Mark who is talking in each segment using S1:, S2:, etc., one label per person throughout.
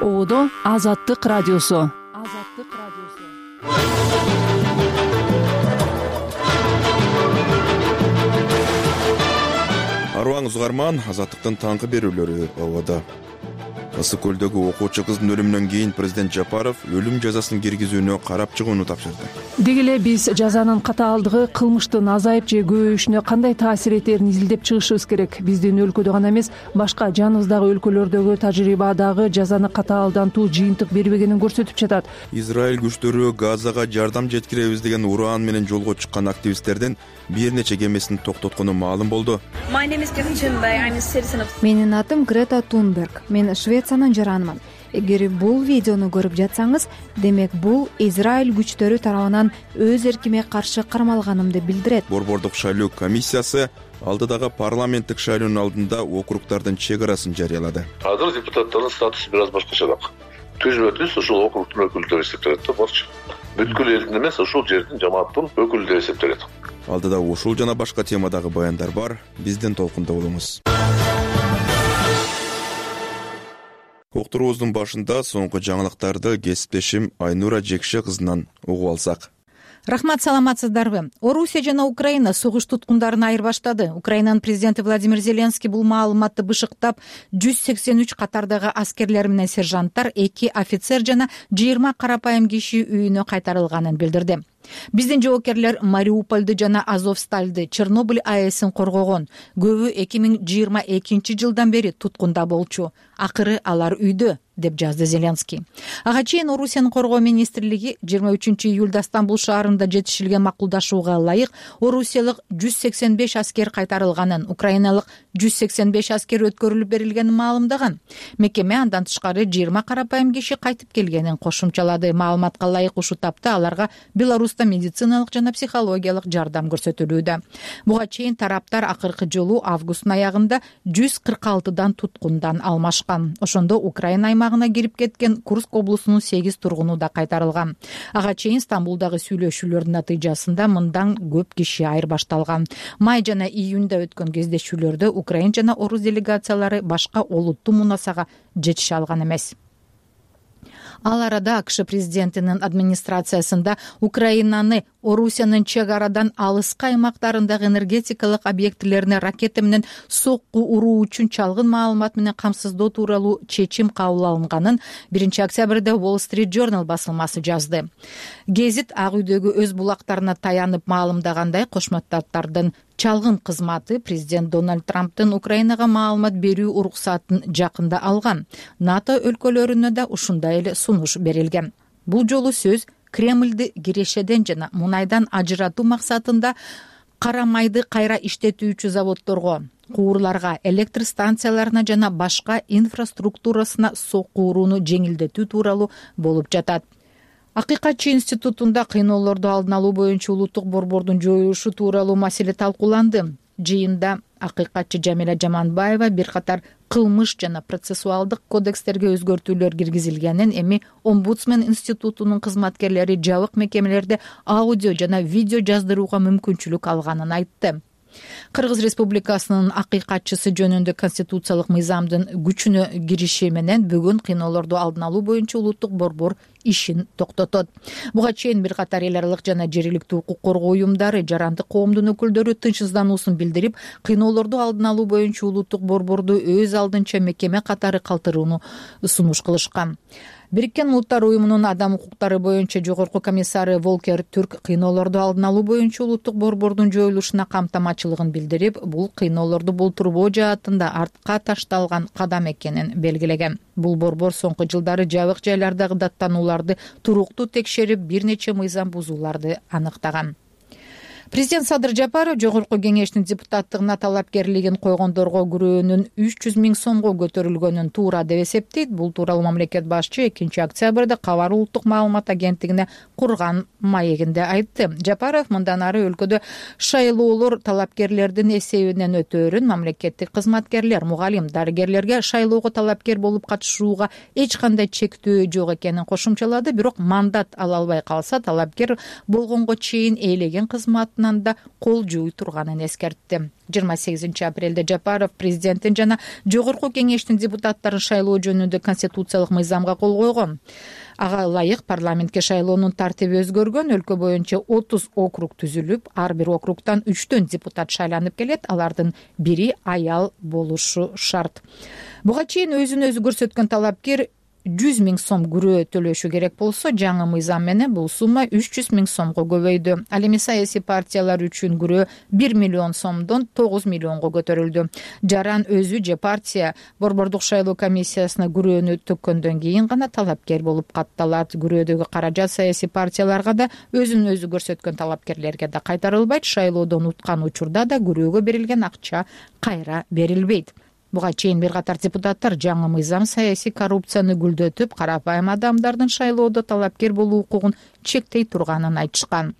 S1: Оодо Азаттык радиосу.
S2: Арваңыз угарман, Азаттыктын таңкы берүүлөрү ободо. Ысык көлдөгү окуучу кыздын өлүмүнөн кийин президент Жапаров өлүм жазасын киргизүүнү карап чыгууну тапшырды.
S1: Деги эле биз жазанын катаалдыгы кылмыштын азайып же көбөйүшүнө кандай таасир этерин изилдеп чыгышыбыз керек. Биздин өлкөдө гана эмес, башка жаныбыздагы өлкөлөрдөгү тажрыйба дагы жазаны катаалдантуу жыйынтык бербегенин көрсөтүп жатат.
S2: Израиль күчтөрү Газага жардам жеткиребиз деген ураан менен жолго чыккан активисттердин бир нече кемесин токтоткону маалым болду.
S3: Менин атым Грета Тунберг. Мен Швециянын жаранымын. Эгер бул видеону көрүп жатсаңыз, демек бул Израиль күчтөрү тарабынан өз эркиме каршы кармалганымды билдирет.
S2: Борбордук шайлоо комиссиясы алдыдагы парламенттик шайлоонун алдында округдардын чек арасын жарыялады.
S4: Азыр депутаттардын статусу бир аз башкачараак. Түзбө-түз ушул округдун өкүлдөрү эсептелет да, болчу. Бүткүл элдин эмес, ушул жердин жамааттын өкүлдөрү эсептелет.
S2: Алдыда ушул жана башка темадагы баяндар бар. Биздин толкунда болуңуз. Уктуруубуздун башында соңку жаңылыктарды кесиптешим Айнура Жекше кызынан угуп алсак.
S5: Рахмат, саламатсыздарбы? Орусия жана Украина согуш туткундарын айырбаштады. Украинанын президенти Владимир Зеленский бул маалыматты бышыктап, 183 катардагы аскерлер менен сержанттар, 2 офицер жана 20 карапайым киши үйүнө кайтарылганын билдирди. Биздин жоокерлер Мариупольду жана Азовстальды, Чернобыль АЭСин коргогон. Көбү 2022 жылдан бери туткунда болчу. Акыры алар үйдө, деп жазды Зеленский. Ага чейин Орусиянын коргоо министрлиги 23 июлда Стамбул шаарында жетишилген макулдашууга ылайык орусиялык 185 аскер кайтарылганын, украиналык 185 аскер өткөрүлүп берилгенин маалымдаган. Мекеме андан тышкары 20 карапайым киши кайтып келгенин кошумчалады. Маалыматка ылайык ушул тапта аларга Беларуста медициналык жана психологиялык жардам көрсөтүлүүдө. Буга чейин тараптар акыркы жолу августтун аягында 146 туткундан алмашкан. Ошондо Украина аймагына кирип кеткен Курск облусунун 8 тургуну да кайтарылган. Ага чейин Стамбулдагы сүйлөшүүлөрдүн натыйжасында мындан көп киши айырбашталган. Май жана июнда өткөн кездешүүлөрдө Украин жана Орус делегациялары башка олуттуу мунасага жетише алган эмес. Ал арада АКШ президентинин администрациясында Украинаны Орусиянын чек арадан алыскы аймактарындагы энергетикалык объектилерине ракета менен сокку уруу үчүн чалгын маалымат менен камсыздоо тууралуу чечим кабыл алынганын 1-октябрда Wall Street Journal басылмасы жазды. Гезит Ак үйдөгү өз булактарына таянып маалымдагандай, Кошмо Штаттардын чалгын кызматы президент Дональд Трамптын Украинага маалымат берүү уруксатын жакында алган. НАТО өлкөлөрүнө да ушундай эле сунуш берилген. Бул жолу сөз Кремльди кирешеден жана мунайдан ажыратуу максатында кара майды кайра иштетүүчү заводдорго, куурларга, электр станцияларына жана башка инфраструктурасына сокку урууну жеңилдетүү тууралуу болуп жатат. Акыйкатчы институтунда кыйноолорду алдын алуу боюнча улуттук борбордун жоюлушу тууралуу маселе талкууланды. Жыйында акыйкатчы Жамиля Жаманбаева бир катар кылмыш жана процессуалдык кодекстерге өзгөртүүлөр киргизилгенин, эми Омбудсмен институтунун кызматкерлери жабык мекемелерде аудио жана видео жаздырууга мүмкүнчүлүк алганын айтты. Кыргыз Республикасынын акыйкатчысы жөнүндө конституциялык мыйзамдын күчүнө кириши менен бүгүн кыйноолорду алдын алуу боюнча улуттук борбор ишин токтотот. Буга чейин бир катар эл аралык жана жергиликтүү укук коргоо уюмдары, жарандык коомдун өкүлдөрү тынчсыздануусун билдирип, кыйноолорду алдын алуу боюнча улуттук борборду өз алдынча мекеме катары калтырууну сунуш кылышкан. Бириккен Улуттар уюмунун адам укуктары боюнча жогорку комиссары Волкер Түрк кыйноолорду алдын алуу боюнча улуттук борбордун жоюлушуна камтамачылыгын билдирип, бул кыйноолорду болтурбоо жаатында артка ташталган кадам экенин белгилеген. Бул борбор соңку жылдары жабык жайлардагы даттанууларды туруктуу текшерип, бир нече мыйзам бузууларды аныктаган. Президент Садыр Жапаров жогорку кеңештин депутаттыгына талапкерлигин койгондорго күрөөнүн 300 000 сомго көтөрүлгөнүн туура деп эсептейт. Бул тууралуу мамлекет башчы 2-октябрда Кабар улуттук маалымат агенттигине курган маегинде айтты. Жапаров мындан ары өлкөдө шайлоолор талапкерлердин эсебинен өтөөрүн, мамлекеттик кызматкерлер, мугалим, дарыгерлерге шайлоого талапкер болуп катышууга эч кандай чектөө жок экенин кошумчалады. Бирок мандат ала албай калса, талапкер болгонго чейин ээлеген кызматын тарабынан да кол жууй турганын эскертти. 28 апрелде Жапаров президенттин жана жогорку кеңештин депутаттарын шайлоо жөнүндө конституциялык мыйзамга кол койгон. Ага ылайык парламентке шайлоонун тартиби өзгөргөн. Өлкө боюнча 30 округ түзүлүп, ар бир округтан 3 депутат шайланып келет. Алардын бири аял болушу шарт. Буга чейин өзүн өзү көрсөткөн талапкер 100 000 сом күрөө төлөшү керек болсо, жаңы мыйзам менен бул сумма 300 000 сомго көбөйдү. Ал эми саясий партиялар үчүн күрөө 1 миллион сомдон 9 миллионго көтөрүлдү. Жаран өзү же партия борбордук шайлоо комиссиясына күрөөнү төккөндөн кийин гана талапкер болуп катталат. Күрөөдөгү каражат саясий партияларга да, өзүн өзү көрсөткөн талапкерлерге да кайтарылбайт. Шайлоодон уткан учурда да күрөөгө берилген акча кайра берилбейт. Буга чейин бир катар депутаттар жаңы мыйзам саясий коррупцияны гүлдөтүп, карапайым адамдардын шайлоодо талапкер болуу укугун чектей турганын айтышкан.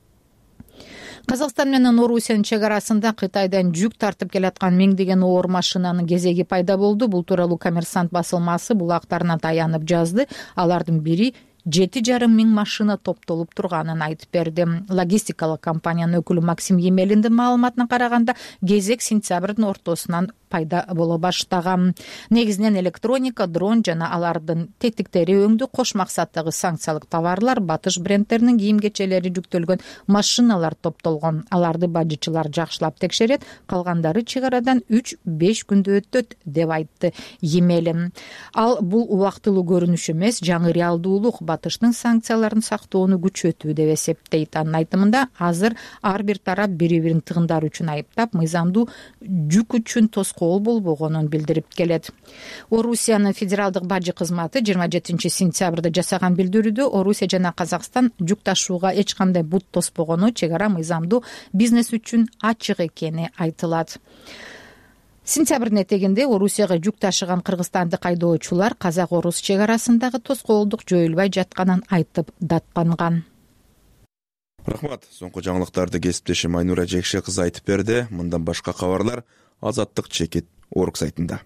S5: Казакстан менен Орусиянын чек арасында Кытайдан жүк тартып келаткан миңдеген оор машинанын кезеги пайда болду. Бул тууралуу Коммерсант басылмасы булактарына таянып жазды. Алардын бири 7,5 миң машина топтолуп турганын айтып берди. Логистикалык компаниянын өкүлү Максим Емелиндин маалыматына караганда, кезек сентябрдын ортосунан пайда боло баштаган. Негизинен электроника, дрон жана алардын тетиктери өңдүү кош максаттагы санкциялык товарлар, батыш брендтеринин кийим-кечелери жүктөлгөн машиналар топтолгон. Аларды бажычылар жакшылап текшерет, калгандары чек арадан 3-5 күндө өтөт деп айтты Емелин. Ал бул убактылуу көрүнүш эмес, жаңы реалдуулук батыштын санкцияларын сактоону күчөтүү деп эсептейт. Анын айтымында, азыр ар бир тарап бири-бирин тыгындар үчүн айыптап, мыйзамдуу жүк үчүн тоскоол болбогонун билдирип келет. Орусиянын федералдык бажы кызматы 27 сентябрда жасаган билдирүүдө Орусия жана Казакстан жүк ташууга эч кандай бут тоспогону, чек ара мыйзамдуу бизнес үчүн ачык экени айтылат. Сентябрдын этегинде Орусияга жүк ташыган кыргызстандык айдоочулар казак-орус чек арасындагы тоскоолдук жоюлбай жатканын айтып даттанган.
S2: Рахмат. Соңку жаңылыктарды кесиптешим Айнура Жекше кызы айтып берди. Мындан башка кабарлар Азаттык чекит орг сайтында.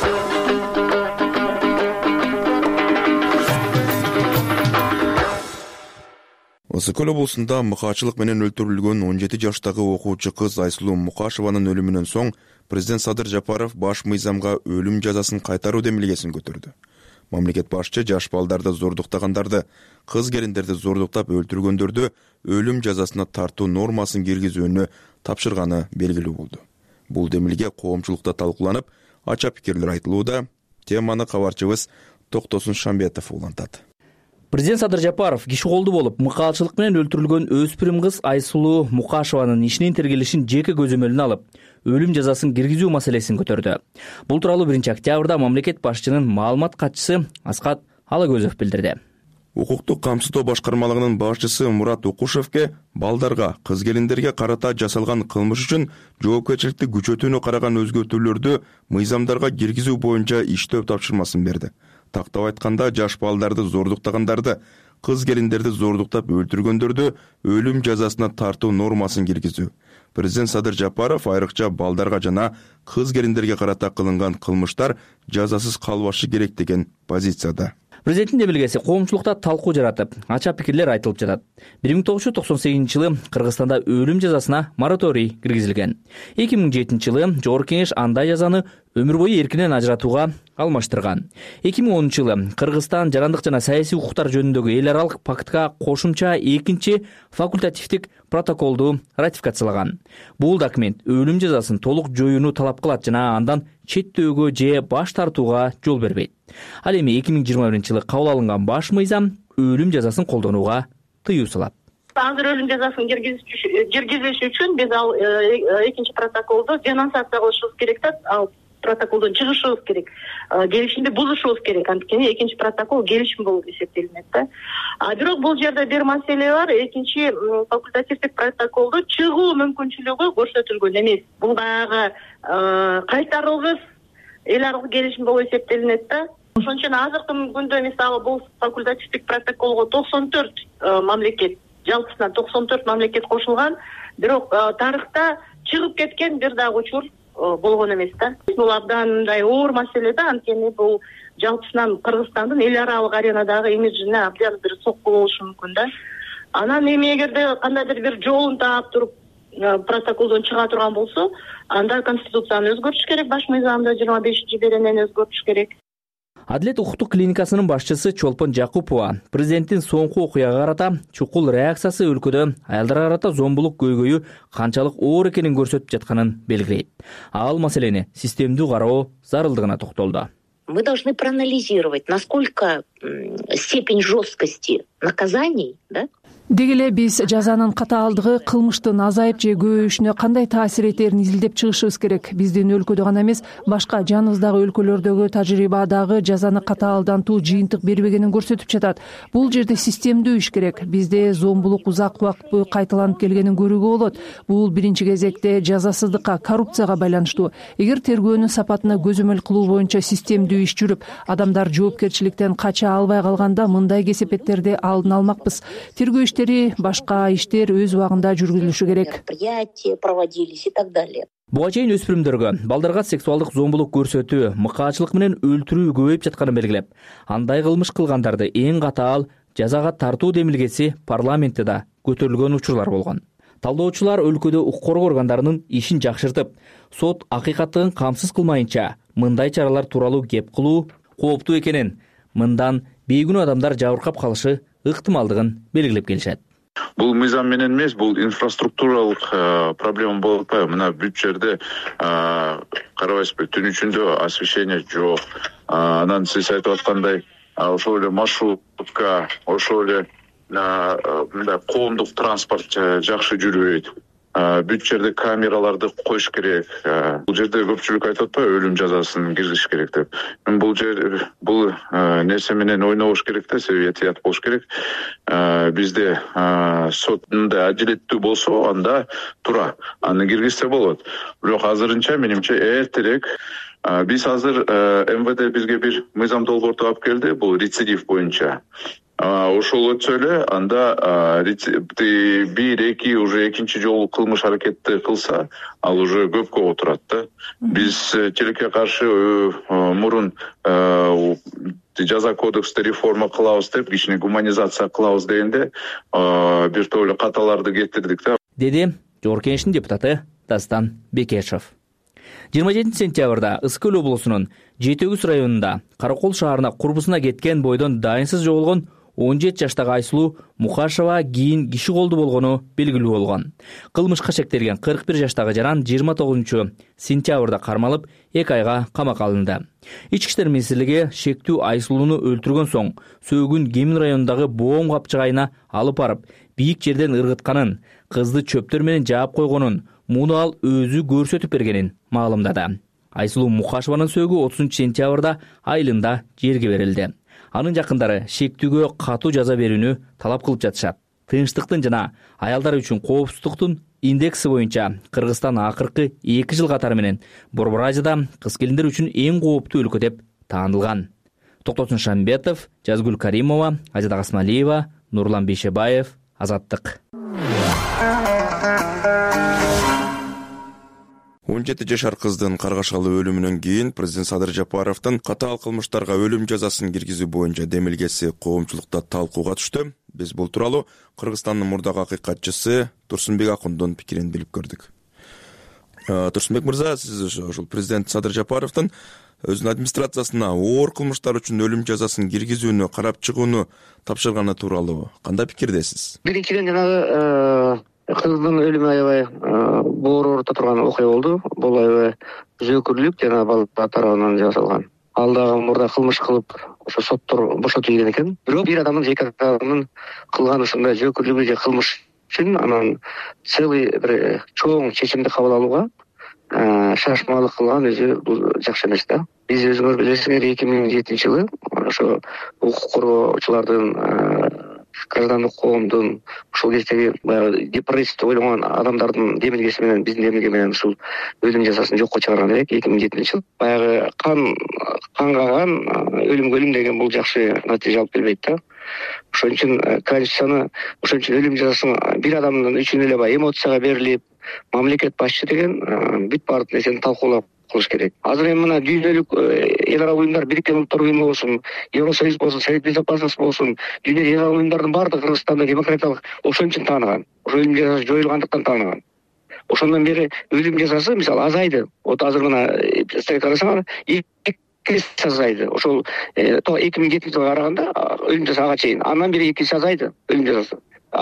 S2: Ысык көл облусунда мыкаачылык менен өлтүрүлгөн 17 жаштагы окуучу кыз Айсулуу Мукашеванын өлүмүнөн соң президент Садыр Жапаров баш мыйзамга өлүм жазасын кайтаруу демилгесин көтөрдү. Мамлекет башчы жаш балдарды зордуктагандарды, кыз келиндерди зордуктап өлтүргөндөрдү өлүм жазасына тартуу нормасын киргизүүнү тапшырганы белгилүү болду. Бул демилге коомчулукта талкууланып, ача пикирлер айтылууда. Теманы кабарчыбыз Токтосун Шамбетов улантат.
S6: Президент Садыр Жапаров киши колду болуп, мыкаачылык менен өлтүрүлгөн өспүрүм кыз Айсулуу Мукашеванын ишинин тергелишин жеке көзөмөлүнө алып, өлүм жазасын киргизүү маселесин көтөрдү. Бул тууралуу 1-октябрда мамлекет башчынын маалымат катчысы Аскат Алагөзов билдирди.
S2: Укуктук камсыздоо башкармалыгынын башчысы Мурат Укушевке балдарга, кыз келиндерге карата жасалган кылмыш үчүн жоопкерчиликти күчөтүүнү караган өзгөртүүлөрдү мыйзамдарга киргизүү боюнча иштөө тапшырмасын берди. Тактап айтканда, жаш балдарды зордуктагандарды, кыз келиндерди зордуктап өлтүргөндөрдү өлүм жазасына тартуу нормасын киргизүү. Президент Садыр Жапаров айрыкча балдарга жана кыз келиндерге карата кылынган кылмыштар жазасыз калбашы керек деген позицияда.
S6: Президенттин демилгеси коомчулукта талкуу жаратып, ача пикирлер айтылып жатат. 1998-жылы Кыргызстанда өлүм жазасына мораторий киргизилген. 2007-жылы Жогорку Кеңеш андай жазаны өмүр бою эркинен ажыратууга алмаштырган. 2010-жылы Кыргызстан жарандык жана саясий укуктар жөнүндөгү эл аралык пактка кошумча 2-чи факультативдик протоколду ратификациялаган. Бул документ өлүм жазасын толук жоюуну талап кылат жана андан четтөөгө же баш тартууга жол бербейт. Ал эми 2021-жылы кабыл алынган баш мыйзам өлүм жазасын колдонууга тыюу салат.
S7: Азыр өлүм жазасын киргизиш үчүн биз ал 2-чи протоколду денонсация кылышыбыз керек да, ал протоколдон чыгышыбыз керек. Келишимди бузушубуз керек. Анткени 2-чи протокол келишим болуп эсептелинет да. Бирок бул жерде бир маселе бар. 2-чи факультативдик протоколду чыгуу мүмкүнчүлүгү көрсөтүлгөн эмес. Бул дагы кайтарылгыс эл аралык келишим болуп эсептелинет да. Ошон үчүн азыркы күндө мисалы бул факультативдик протоколго 94 мамлекет, жалпысынан 94 мамлекет кошулган, бирок тарыхта чыгып кеткен бир дагы учур болгон эмес да. Бул абдан мындай оор маселе да, анткени бул жалпысынан Кыргызстандын эл аралык аренадагы имиджине абдан бир сокку болушу мүмкүн да. Анан эми эгерде кандайдыр бир жолун таап туруп протоколдон чыга турган болсо, анда конституцияны өзгөртүш керек, баш мыйзамды 25-беренен өзгөртүш керек.
S6: Адилет укуктук клиникасынын башчысы Чолпон Жакупова президенттин соңку окуяга карата чукул реакциясы өлкөдө аялдарга карата зомбулук көйгөйү канчалык оор экенин көрсөтүп жатканын белгилейт. Ал маселени системдүү кароо зарылдыгына токтолду.
S8: Мы должны проанализировать, насколько степень жесткости наказаний, да?
S1: Деги эле биз жазанын катаалдыгы кылмыштын азайып же көбөйүшүнө кандай таасир этерин изилдеп чыгышыбыз керек. Биздин өлкөдө гана эмес, башка жаныбыздагы өлкөлөрдөгү тажрыйба дагы жазаны катаалдантуу жыйынтык бербегенин көрсөтүп жатат. Бул жерде системдүү иш керек. Бизде зомбулук узак убакыт бою кайталанып келгенин көрүүгө болот. Бул биринчи кезекте жазасыздыкка, коррупцияга байланыштуу. Эгер тергөөнүн сапатына көзөмөл кылуу боюнча системдүү иш жүрүп, адамдар жоопкерчиликтен кача албай калганда мындай кесепеттерди алдын алмакпыз. Тергөө башка иштер өз убагында жүргүзүлүшү керек.
S8: Проводились и так далее.
S6: Буга чейин өспүрүмдөргө балдарга сексуалдык зомбулук көрсөтүү, мыкаачылык менен өлтүрүү көбөйүп жатканын белгилеп, андай кылмыш кылгандарды эң катаал жазага тартуу демилгеси парламентте да көтөрүлгөн учурлар болгон. Талдоочулар өлкөдө укук коргоо органдарынын ишин жакшыртып, сот акыйкаттыгын камсыз кылмайынча мындай чаралар тууралуу кеп кылуу кооптуу экенин, мындан бейкүнөө адамдар жабыркап калышы ыктымалдыгын белгилеп келишет.
S9: Бул мыйзам менен эмес, бул инфраструктуралык проблема болуп атпайбы? Мына бүт жерде карабайсызбы, түн ичинде освещение жок. Анан сиз айтып аткандай, ошол эле маршрутка, ошол эле мындай коомдук транспорт жакшы жүрбөйт. Бүт жерде камераларды коюш керек. Бул жерде көпчүлүк айтып атпайбы, өлүм жазасын киргизиш керек деп. Мен бул нерсе менен ойнобош керек да, себеп болуш керек. Бизде сот мындай адилеттүү болсо, анда туура аны киргизсе болот. Бирок азырынча менимче эртерээк биз азыр МВД бизге бир мыйзам долбоорту алып келди, бул рецидив боюнча. Ошол өтсө эле, анда 1-2 уже экинчи жолу кылмыш аракетти кылса, ал уже көпкө отурат да. Биз тилекке каршы мурун жаза кодексти реформа кылабыз деп, кичине гуманизация кылабыз дегенде, бир топ эле каталарды кетирдик да.
S6: Деди Жогорку Кеңештин депутаты Дастан Бекешев. 27 сентябрда Ысык Көл облусунун Жетөгүз районунда Каракол шаарына курбусуна кеткен бойдон дайынсыз жоголгон 17 жаштагы Айсулуу Мукашева кийин киши колду болгону белгилүү болгон. Кылмышка шектелген 41 жаштагы жаран 29 сентябрда кармалып, 2 айга камакка алынды. Ички иштер министрлиги шектүү Айсулууну өлтүргөн соң сөөгүн Кемин районундагы боом капчыгайына алып барып, бийик жерден ыргытканын, кызды чөптөр менен жаап койгонун, муну ал өзү көрсөтүп бергенин маалымдады. Айсулуу Мукашеванын сөөгү 30 сентябрда айылында жерге берилди. Анын жакындары шектүүгө катуу жаза берүүнү талап кылып жатышат. Тынчтыктын жана аялдар үчүн коопсуздуктун индекси боюнча Кыргызстан акыркы 2 жыл катары менен Борбор Азияда кыз келиндер үчүн эң кооптуу өлкө деп таанылган. Токтосун Шамбетов, Жазгүл Каримова, Азида Касмалиева, Нурлан Бейшебаев, Азаттык.
S2: 17 жашар кыздын каргашалы өлүмүнөн кийин президент Садыр Жапаровдун катаал кылмыштарга өлүм жазасын киргизүү боюнча демилгеси коомчулукта талкууга түштү. Биз бул тууралуу Кыргызстандын мурдагы акыйкатчысы Турсунбек Акундун пикирин билип көрдүк. Турсунбек мырза, сиз ошол президент Садыр Жапаровдун өзүнүн администрациясына оор кылмыштар үчүн өлүм жазасын киргизүүнү карап чыгууну тапшырганы тууралуу кандай пикирдесиз?
S10: Биринчиден жанагы кыздын өлүмү аябай боор орто турган окуя болду. Бул аябай зөөкүрлүк жана балдар тарабынан жасалган. Ал дагы мурда кылмыш кылып, ошо соттор бошотулган экен. Бирок бир адамдын жеке адамдын кылган ушундай зөөкүрлүгү же кылмыш үчүн анан целый бир чоң чечимди кабыл алууга шашмалык кылган өзү бул жакшы эмес да. Биз өзүңөр билесиңер 2007-жылы ошо укук коргоочулардын граждандык коомдун ушул кездеги баягы депрессия ойлогон адамдардын демилгеси менен, биздин демилге менен ушул өлүм жазасын жокко чыгарган элек 2007-жылы. Баягы кангаган өлүмгө өлүм деген бул жакшы натыйжа алып келбейт да. Ошон үчүн конституцияны, ошон үчүн өлүм жазасын бир адамдын үчүн эле баягы эмоцияга берилип, мамлекет башчы деген бүт баардык нерсени талкуулап кылыш керек. Азыр эми мына дүйнөлүк эл аралык уюмдар, Бириккен Улуттар уюму болсун, Евросоюз болсун, Совет Безопасности болсун, дүйнөлүк эл аралык уюмдардын баардыгы Кыргызстанды демократиялык ошон үчүн тааныган. Ошо өлүм жазасы жоюлгандыктан тааныган. Ошондон бери өлүм жазасы мисалы азайды. Вот азыр гана карасаңар 2 эсе азайды. Ошол 2007 жылга караганда өлүм жазасы ага чейин. Андан бери 2 эсе азайды өлүм жазасы.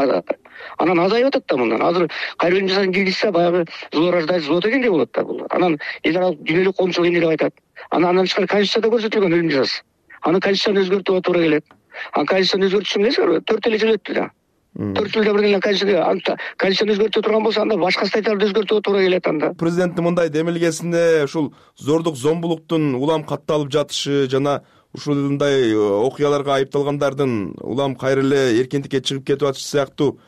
S10: Анан азайып атат да мындан. Азыр кайра өлүм жазасын киргизсе баягы злораждать зло дегендей болот да бул. Анан эл аралык дүйнөлүк коомчулук эмне деп айтат? Анан тышкары конституцияда көрсөтүлгөн өлүм жазасы. Аны конституцияны өзгөртүүгө туура келет. Конституцияны өзгөртүшүн билесиңерби? 4 жыл өттү да. 4 жылда бир эле конституцияны өзгөртө турган болсо анда башка статьяларды өзгөртүүгө туура келет анда.
S2: Президенттин мындай демилгесинде ушул зордук зомбулуктун улам катталып жатышы жана ушундай окуяларга айыпталгандардын улам кайра эле эркиндикке чыгып кетип атышы сыяктуу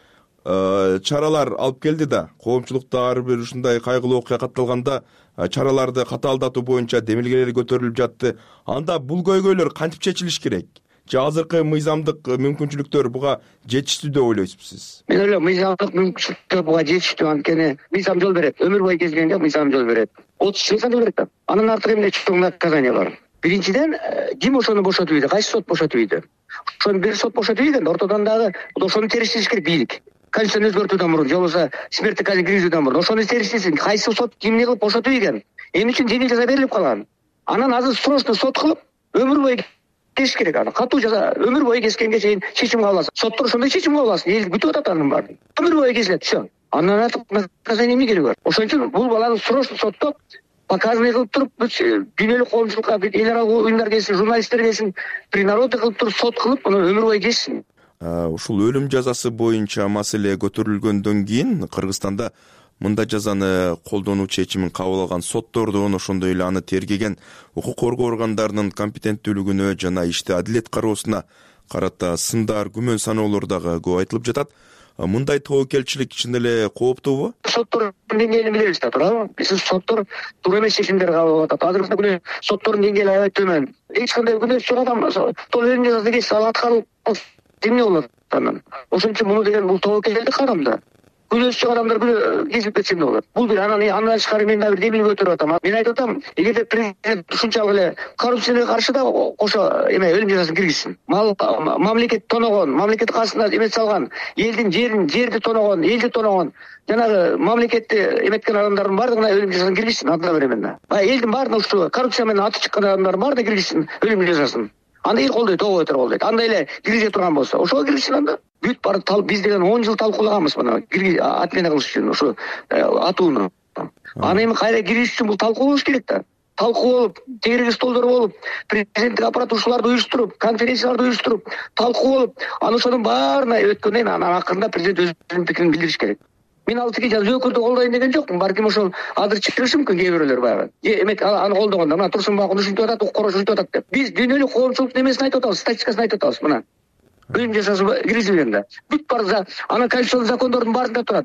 S2: чаралар алып келди да. Коомчулукта ар бир ушундай кайгылуу окуя катталганда чараларды катаалдатуу боюнча демилгелер көтөрүлүп жатты. Анда бул көйгөйлөр кантип чечилиш керек? Же азыркы мыйзамдык мүмкүнчүлүктөр буга жетиштүү деп ойлойсузбу сиз?
S10: Мен ойлойм, мыйзамдык мүмкүнчүлүктөр буга жетиштүү, анткени мыйзам жол берет. Өмүр бою кезгенде мыйзам жол берет. 30 жыл каза берет да. Анын артык эмне чоң наказание бар. Биринчиден, ким ошону бошотуп ийди? Кайсы сот бошотуп ийди? Ошону бир сот бошотуп ийген, ортодон дагы ошону териштириш керек бийлик. Конституцияны өзгөртүүдөн мурун, же болбосо смерттик каза киргизүүдөн мурун ошону териштирсин. Кайсы сот кимди кылып бошотуп ийген? Эмне үчүн жеңил жаза берилип калган? Анан азыр срочно сот кылып өмүр бою кесиш керек. Аны катуу жаза өмүр бою кескенге чейин чечим кабыл алсын. Соттор ошондой чечим кабыл алсын. Эл күтүп атат анын баарын. Өмүр бою кесилет, всё. Андан артык наказание эмне кереги бар? Ошон үчүн бул баланы срочно соттоп показанный кылып туруп, дүйнөлүк коомчулукка, эл аралык уюмдар келсин, журналисттер келсин, принародный кылып туруп сот кылып, муну өмүр бою кесsin.
S2: Ушул өлүм жазасы боюнча маселе көтөрүлгөндөн кийин Кыргызстанда мындай жазаны колдонуу чечимин кабыл алган соттордун, ошондой эле аны тергеген укук коргоо органдарынын компетенттүүлүгүнө жана ишти адилет кароосуна карата сындар, күмөн саноолор дагы көп айтылып жатат. Мындай тобокелчилик чын эле кооптуубу?
S10: Соттордун деңгээлин билебиз да, туурабы? Биз соттор туура эмес чечимдер кабыл алып атат. Азыркы күнү соттордун деңгээли аябай төмөн. Эч кандай күнөөсү жок адам өлүм жазасы кесип ал аткарылып эмне болот анан? Ошон үчүн муну деген бул тобокелдик кадам да. Күнөөсү жок адамдар кесилип кетсе эмне болот? Бул бир андан тышкары мен дагы бир демилге көтөрүп атам. Мен айтып атам, эгерде президент ушунчалык эле коррупцияга каршы да кошо өлүм жазасын киргизсин. Мамлекет тоногон, мамлекет кассасына эмет салган, элдин жерди тоногон, элди тоногон, жанагы мамлекетти эметкен адамдардын баардыгына өлүм жазасын киргизсин, анда беремен да. Элдин баарына ушу коррупция менен аты чыккан адамдардын баарына киргизсин өлүм жазасын. Анда эл колдойт, ого өтөр колдойт. Андай эле киргизе турган болсо, ошого киргизсин анда. Бүт бар биз деген 10 жыл талкуулаганбыз мына отмена кылыш үчүн ушу атууну. Аны эми кайра киргизиш үчүн бул талкуу болуш керек да. Талкуу болуп, тегереги столдор болуп, президенттик аппарат ушуларды уюштуруп, конференцияларды уюштуруп, талкуу болуп, анан ошонун баарына өткөндөн кийин анан акырында президент өзүнүн пикирин билдириш керек. Мен ал тиги жөөкөрдү колдойн деген жокмун. Балким ошол азыр чыгышы мүмкүн кээ бирөөлөр баягы. Эмек аны колдогондо мына Турсунбай ушинтип атат, укук коргоочу ушинтип атат деп. Биз дүйнөлүк коомчулуктун эмесин айтып атабыз, статистикасын айтып атабыз мына. Өлүм жазасы киргизилген да. Бүт бар анан конституциялык закондордун баарында турат.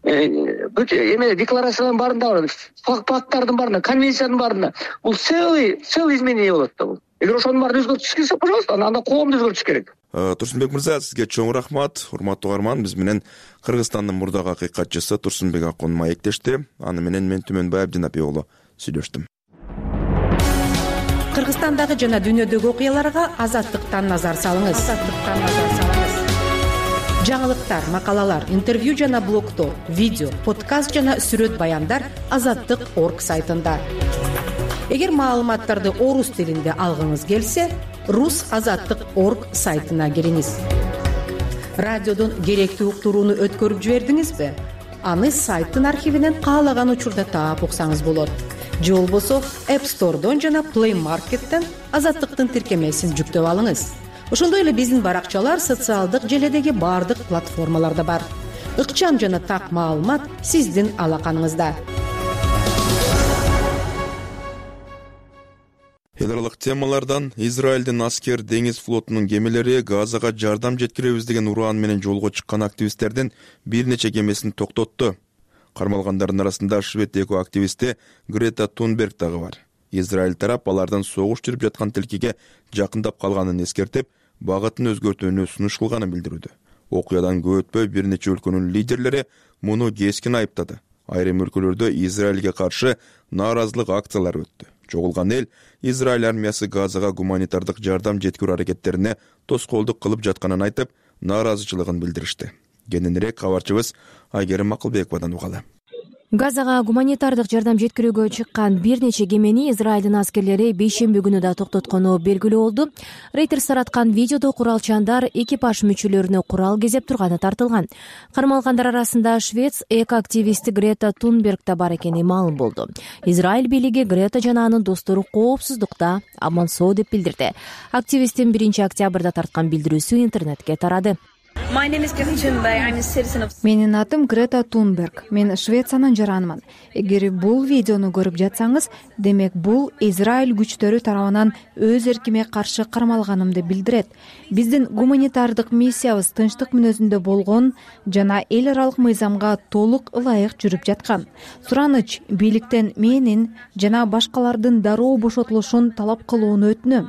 S10: Бүт декларациянын баарында бар. Факттардын баарында, конвенциянын баарында. Бул целый изменение болот да бул. Эгер ошонун баарын өзгөртүш келсе, пожалуйста, анда коомду өзгөртүш керек.
S2: Турсунбек мырза, сизге чоң рахмат. Урматтуу угарман, биз менен Кыргызстандын мурдагы акыйкатчысы Турсунбек Акун маектешти. Аны менен мен Түмөнбай Абдинапи уулу сүйлөштүм.
S5: Кыргызстандагы жана дүйнөдөгү окуяларга Азаттыктан назар салыңыз. Жаңылыктар, макалалар, интервью жана блогтор, видео, подкаст жана сүрөт баяндар Азаттык.орг сайтында. Эгер маалыматтарды орус тилинде алгыңыз келсе, rusazаттык.org сайтына кириңиз. Радиодон керектүү уктурууну өткөрүп жибердиңизби? Аны сайттын архивинен каалаган учурда таап уксаңыз болот. Же болбосо App Store'дон жана Play Market'тен Азаттыктын тиркемесин жүктөп алыңыз. Ошондой эле биздин баракчалар социалдык желедеги баардык платформаларда бар. Ыкчам жана так маалымат сиздин алаканыңызда.
S2: Эл аралык темалардан Израилдин аскер деңиз флотунун кемелери Газага жардам жеткиребиз деген ураан менен жолго чыккан активисттердин бир нече кемесин токтотту. Кармалгандардын арасында швед активисти Грета Тунберг дагы бар. Израиль тарап алардын согуш жүрүп жаткан тилкеге жакындап калганын эскертип, багытын өзгөртүүнү сунуш кылганын билдирүүдө. Окуядан көп өтпөй бир нече өлкөнүн лидерлери муну кескин айыптады. Айрым өлкөлөрдө Израилге каршы нааразылык акциялары өттү. Чогулган эл Израиль армиясы Газага гуманитардык жардам жеткирүү аракеттерине тоскоолдук кылып жатканын айтып, нааразычылыгын билдиришти. Кененирээк кабарчыбыз Айгерим Макулбековадан угалы.
S11: Газага гуманитардык жардам жеткирүүгө чыккан бир нече кемени Израилдин аскерлери бейшемби күнү да токтоткону белгилүү болду. Reuters тараткан видеодо куралчандар экипаж мүчөлөрүнө курал кезеп турганы тартылган. Кармалгандар арасында Швец эко-активисти Грета Тунберг да бар экени маалым болду. Израиль бийлиги Грета жана анын достору коопсуздукта аман-соо деп билдирди. Активисттин 1-октябрда тарткан билдирүүсү интернетке тарады.
S3: Менин атым Грета Тунберг. Мен Швециянын жаранымын. Эгер бул видеону көрүп жатсаңыз, демек бул Израиль күчтөрү тарабынан өз эркиме каршы кармалганымды билдирет. Биздин гуманитардык миссиябыз тынчтык мүнөзүндө болгон жана эл аралык мыйзамга толук ылайык жүрүп жаткан. Сураныч бийликтен менин жана башкалардын дароо бошотулушун талап кылууну өтүнөм.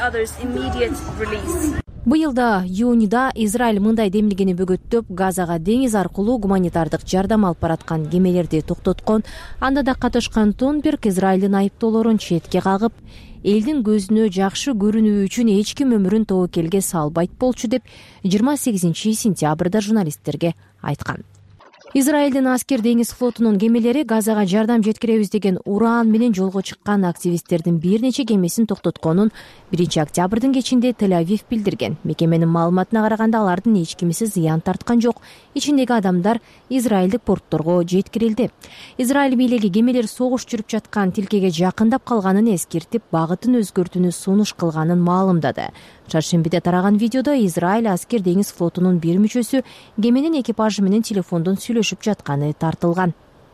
S11: Быйылда июнда Израиль мындай демилгени бөгөттөп, Газага деңиз аркылуу гуманитардык жардам алып бараткан кемелерди токтоткон. Анда да катышкан Тунберг Израилдин айыптоолорун четке кагып, элдин көзүнө жакшы көрүнүү үчүн эч ким өмүрүн тобокелге салбайт болчу деп 28 сентябрда журналисттерге айткан. Израилдин аскер деңиз флотунун кемелери Газага жардам жеткиребиз деген уран менен жолго чыккан активисттердин бир нече кемесин токтотконун 1-октябрдын кечинде Тель-Авив билдирген. Мекеменин маалыматына караганда алардын эч кимиси зыян тарткан жок. Ичиндеги адамдар израилдик портторго жеткирилди. Израиль бийлиги кемелер согуш жүрүп жаткан тилкеге жакындап калганын эскертип, багытын өзгөртүүнү сунуш кылганын маалымдады. Чаршембиде тараган видеодо Израиль аскер деңиз флотунун бир мүчөсү кеменин экипажы менен телефондон сүйлөшүп жатканы тартылган.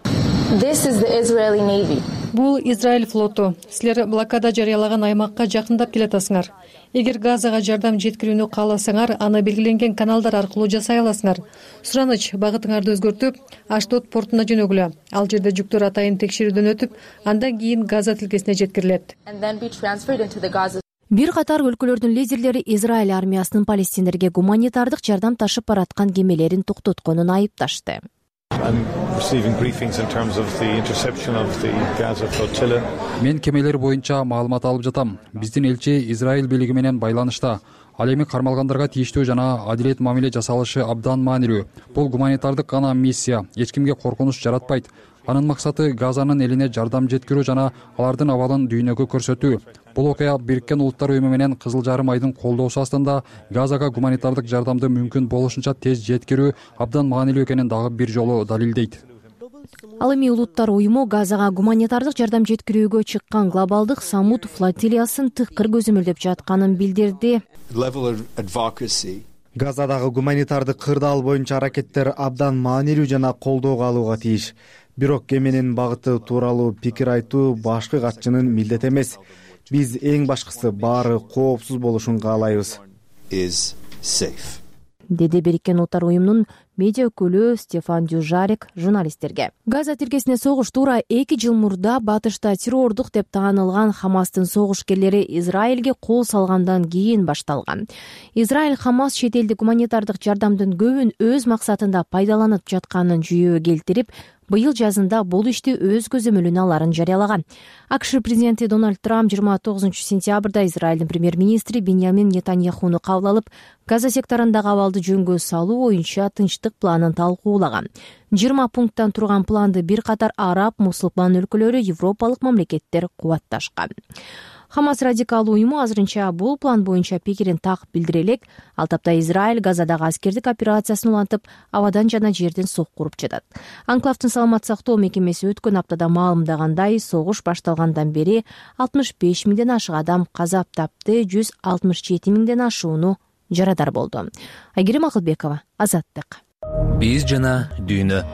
S12: Бул Израиль флоту. Силер блокада жарыялаган аймакка жакындап келатасыңар. Эгер Газага жардам жеткирүүнү кааласаңар, аны белгиленген каналдар аркылуу жасай аласыңар. Сураныч багытыңарды өзгөртүп, Аштот портуна жөнөгүлө. Ал жерде жүктөр атайын текшерүүдөн өтүп, андан кийин Газа тилкесине жеткирилет.
S11: Бир катар өлкөлөрдүн лидерлери Израиль армиясынын палестиндерге гуманитардык жардам ташып бараткан кемелерин токтотконун айыпташты.
S13: Мен кемелер боюнча маалымат алып жатам. Биздин элчи Израиль бийлиги менен байланышта. Ал эми кармалгандарга тийиштүү жана адилет мамиле жасалышы абдан маанилүү. Бул гуманитардык гана миссия, эч кимге коркунуч жаратпайт. Анын максаты Газанын элине жардам жеткирүү жана алардын абалын дүйнөгө көрсөтүү. Бул окуя Бириккен Улуттар Уюму менен Кызыл Жарым айдын колдоосу астында Газага гуманитардык жардамды мүмкүн болушунча тез жеткирүү абдан маанилүү экенин дагы бир жолу далилдейт.
S11: Ал эми Улуттар Уюму Газага гуманитардык жардам жеткирүүгө чыккан глобалдык Самут флотилиясын тыкыр көзөмөлдөп жатканын билдирди.
S14: Газадагы гуманитардык кырдаал боюнча аракеттер абдан маанилүү жана колдоого алууга тийиш. Бирок кеменин багыты тууралуу пикир айтуу башкы катчынын милдети эмес. Биз эң башкысы баары коопсуз болушун каалайбыз.
S11: Деди Бириккен Улуттар Уюмунун медиа өкүлү Стефан Дюжарик журналисттерге. Газа тилкесине согуш туура 2 жыл мурда батышта террордук деп таанылган Хамастын согушкерлери Израилге кол салгандан кийин башталган. Израиль Хамас чет элдик гуманитардык жардамдын көбүн өз максатында пайдаланып жатканын жүйөгө келтирип, быйыл жазында бул ишти өз көзөмөлүнө аларын жарыялаган. АКШ президенти Дональд Трамп 29 сентябрда Израилдин премьер-министри Биньямин Нетаньяхуну кабыл алып, Газа секторундагы абалды жөнгө салуу боюнча тынчтык планын талкуулаган. 20 пункттан турган планды бир катар араб, мусулман өлкөлөрү, европалык мамлекеттер кубатташкан. Хамас радикалдуу уюму азырынча бул план боюнча пикирин так билдире элек. Ал тапта Израиль Газадагы аскердик операциясын улантып, абадан жана жерден сок куруп жатат. Анклавдын саламат сактоо мекемеси өткөн аптада маалымдагандай, согуш башталгандан бери 65 миңден ашык адам каза тапты, 167 миңден ашууну жарадар болду. Айгерим Акылбекова, Азаттык.
S15: Биз жана дүйнө.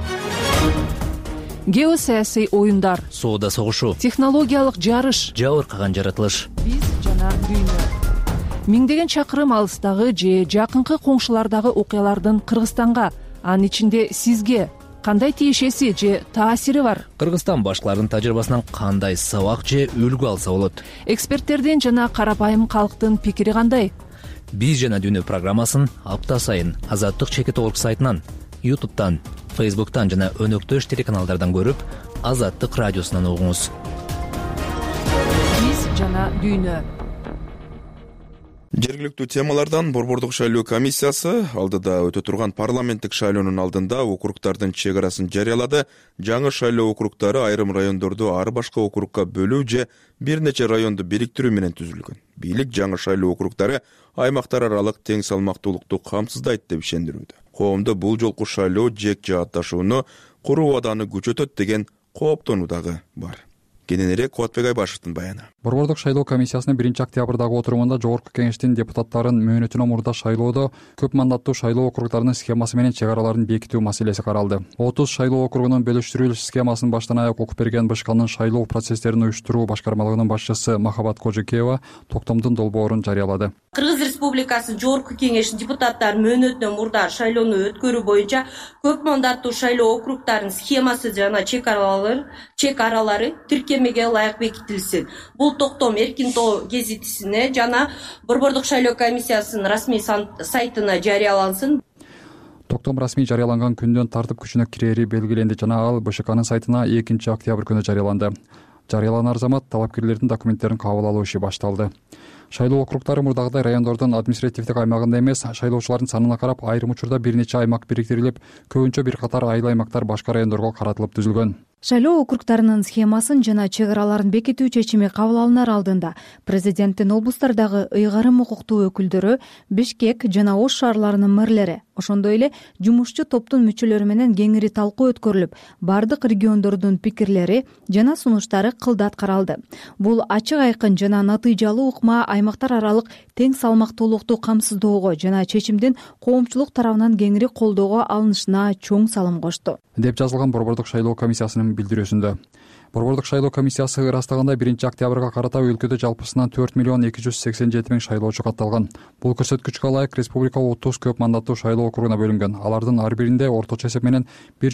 S1: Геосаясий оюндар,
S15: соода согушу,
S1: технологиялык жарыш,
S15: жабыркаган жаратылыш.
S1: Биз жана дүйнө. Миңдеген чакырым алыстагы же жакынкы коңшулардагы окуялардын Кыргызстанга, анын ичинде сизге кандай тиешеси же таасири бар?
S15: Кыргызстан башкалардын тажрыйбасынан кандай сабак же үлгү алса болот?
S1: Эксперттердин жана карапайым калктын пикири кандай?
S15: Биз жана дүйнө программасын апта сайын Азаттык чекит орг сайтынан, YouTube'дан, Facebook'tan жана өнөктөш телеканалдардан көрүп, Азаттык радиосунан угуңуз.
S1: Биз жана дүйнө.
S2: Жергиликтүү темалардан Борбордук шайлоо комиссиясы алдыда өтө турган парламенттик шайлоонун алдында округдардын чек арасын жарыялады. Жаңы шайлоо округдары айрым райондорду ар башка округга бөлүү же бир нече районду бириктирүү менен түзүлгөн. Бийлик жаңы шайлоо округдары аймактар аралык тең салмактуулукту камсыздайт деп ишендирүүдө. Коомдо бул жолку шайлоо жек жаатташууну куруу абаданы күчөтөт деген кооптонуу дагы бар. Кененирээк Кубатбек Айбашевдин баяны.
S13: Борбордук шайлоо комиссиясынын 1-октябрдагы отурумунда Жогорку кеңештин депутаттарын мөөнөтүнөн мурда шайлоодо көп мандаттуу шайлоо округдарынын схемасы менен чек араларын бекитүү маселеси каралды. 30 шайлоо округунун бөлүштүрүлүш схемасын баштан аяк окуп берген БШКнын шайлоо процесстерин уюштуруу башкармалыгынын башчысы Махабат Кожекеева токтомдун долбоорун жарыялады.
S16: Кыргыз Республикасы Жогорку кеңешинин депутаттары мөөнөтүнөн мурда шайлоону өткөрүү боюнча көп мандаттуу шайлоо округдарынын схемасы жана чек аралары тиркемеге ылайык бекитилсин. Бул токтом эркин тоо гезитисине жана Борбордук шайлоо комиссиясынын расмий сайтына жарыялансын.
S13: Токтом расмий жарыяланган күндөн тартып күчүнө кирери белгиленди жана ал БШКнын сайтына 2-октябрь күнү жарыяланды. Жарыяланар замат талапкерлердин документтерин кабыл алуу иши башталды. Шайлоо округдары мурдагыдай райондордун административдик аймагында эмес, шайлоочулардын санына карап айрым учурда бир нече аймак бириктирилип, көбүнчө бир катар айыл аймактар башка райондорго каратылып түзүлгөн.
S3: Шайлоо округдарынын схемасын жана чек араларын бекитүү чечими кабыл алынар алдында президенттин облустардагы ыйгарым укуктуу өкүлдөрү, Бишкек жана Ош шаарларынын мэрлери, ошондой эле жумушчу топтун мүчөлөрү менен кеңири талкуу өткөрүлүп, бардык региондордун пикирлери жана сунуштары кылдат каралды. Бул ачык айкын жана натыйжалуу ыкма аймактар аралык тең салмактуулукту камсыздоого жана чечимдин коомчулук тарабынан кеңири колдоого алынышына чоң салым кошту,
S13: деп жазылган Борбордук шайлоо комиссиясынын билдирүүсүндө. Борбордук шайлоо комиссиясы ырастаганда 1-октябрга карата өлкөдө жалпысынан 4,287,000 шайлоочу катталган. Бул көрсөткүчкө ылайык республика 30 көп мандаттуу шайлоо округуна бөлүнгөн. Алардын ар биринде орточо эсеп менен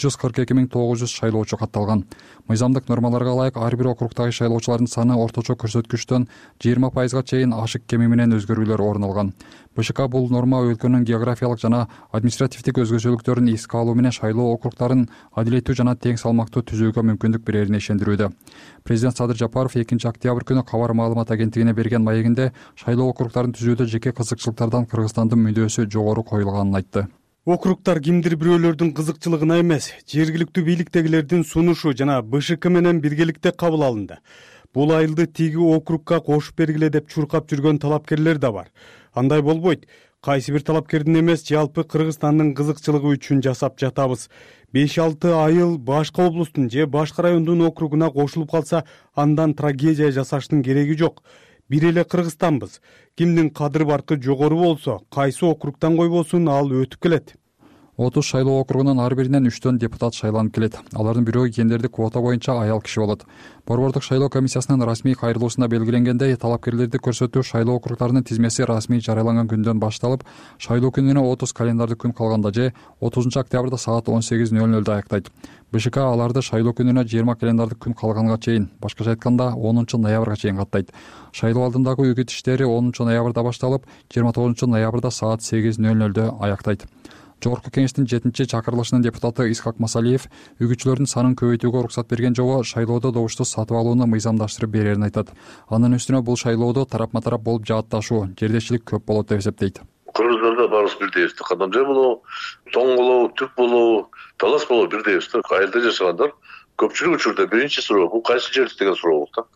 S13: 142,900 шайлоочу катталган. Мыйзамдык нормаларга ылайык ар бир округдагы шайлоочулардын саны орточо көрсөткүчтөн 20%га чейин ашык кеми менен өзгөрүүлөр орун алган. БШК бул норма өлкөнүн географиялык жана административдик өзгөчөлүктөрүн эске алуу менен шайлоо округдарын адилеттүү жана тең салмактуу түзүүгө мүмкүндүк берерине ишендирүүдө. Президент Садыр Жапаров 2-октябрь күнү кабар маалымат агенттигине берген маегинде шайлоо округдарын түзүүдө жеке кызыкчылыктардан Кыргызстандын мүдөөсү жогору коюлганын айтты.
S17: Округдар кимдир бирөөлөрдүн кызыкчылыгына эмес, жергиликтүү бийликтегилердин сунушу жана БШК менен биргеликте кабыл алынды. Бул айылды тиги округга кошуп бергиле деп чуркап жүргөн талапкерлер да бар. Андай болбойт. Кайсы бир талапкердин эмес, жалпы Кыргызстандын кызыкчылыгы үчүн жасап жатабыз. 5-6 айыл башка облустун же башка райондун округуна кошулуп калса, андан трагедия жасаштын кереги жок. Бир эле Кыргызстанбыз. Кимдин кадыр баркы жогору болсо, кайсы округдан койбосун, ал өтүп келет.
S13: 30 шайлоо округунун ар биринен 3төн депутат шайланып келет. Алардын бирөө кендердик квота боюнча аял киши болот. Борбордук шайлоо комиссиясынын расмий кайрылуусунда белгиленгендей, талапкерлерди көрсөтүү шайлоо округдарынын тизмеси расмий жарыяланган күндөн башталып, шайлоо күнүнө 30 календардык күн калганда же 30 октябрда саат 18:00 аяктайт. БШК аларды шайлоо күнүнө 20 календардык күн калганга чейин, башкача айтканда 10 ноябрга чейин каттайт. Шайлоо алдындагы үгүт иштери 10 ноябрда башталып, 29 ноябрда саат 8:00 аяктайт. Жогорку кеңештин 7-чакырылышынын депутаты Исхак Масалиев үгүтчүлөрдүн санын көбөйтүүгө уруксат берген жобо шайлоодо добушту сатып алууну мыйзамдаштырып берерин айтат. Анын үстүнө бул шайлоодо тарапма тарап болуп жаатташуу, жердешчилик көп болот деп эсептейт.
S4: Кыргыздарда баарыбыз бирдейбиз. Кадамжай болобу, тоң болобу, түп болобу, талас болобу бирдейбиз. Айылда жашагандар көпчүлүк учурда биринчи суроо бул кайсы жердик деген суроо болот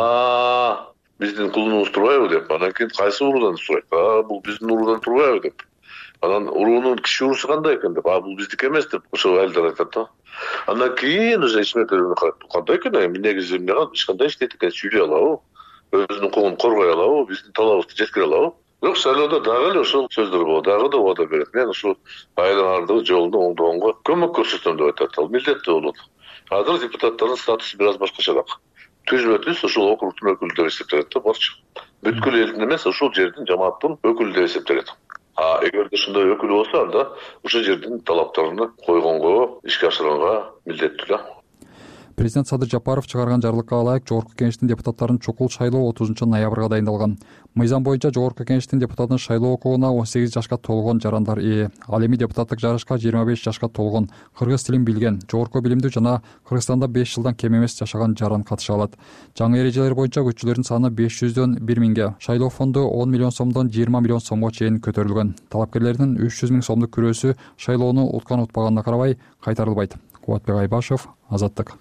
S4: да. Биздин кулунубуз турбайбы деп, анан кийин кайсы уруудан сурайт. Бул биздин уруудан турбайбы деп. Анан уруунун киши уруусу кандай экен деп, бул биздики эмес деп ошол айылдар айтат да. Андан кийин уже ичмектерине карап, кандай экен, мен негизи эмне эч кандай иштейт экен, сүйлөй алабы, өзүнүн укугун коргой алабы, биздин талабыбызды жеткире алабы. Бирок шайлоодо дагы эле ошол сөздөр болот, дагы да убада берет. Мен ушул айылдардын жолунда оңдогонго көмөк көрсөтөм деп айтат. Ал милдеттүү болот. Азыр депутаттардын статусу бир аз башкачараак. Түзбө-түз ушул округдун өкүлү деп эсептелет да, болчу. Бүткүл элдин эмес, ушул жердин жамааттын өкүлү деп эсептелет. Эгерде ушундай өкүл болсо, анда ушул жердин талаптарына койгонго, ишке ашырганга милдеттүү да.
S13: Президент Садыр Жапаров чыгарган жарлыкка ылайык Жогорку Кеңештин депутаттарын чукул шайлоо 30-ноябрга дайындалган. Мыйзам боюнча Жогорку Кеңештин депутатын шайлоо укугуна 18 жашка толгон жарандар ээ. Ал эми депутаттык жарышка 25 жашка толгон, кыргыз тилин билген, жогорку билимдүү жана Кыргызстанда 5 жылдан кем эмес жашаган жаран катыша алат. Жаңы эрежелер боюнча көчүлөрдүн саны 500дөн 1000ге, шайлоо фонду 10 миллион сомдон 20 миллион сомго чейин көтөрүлгөн. Талапкерлердин 300 миң сомдук күрөөсү шайлоону уткан утпаганына карабай кайтарылбайт. Кубатбек Айбашев, Азаттык.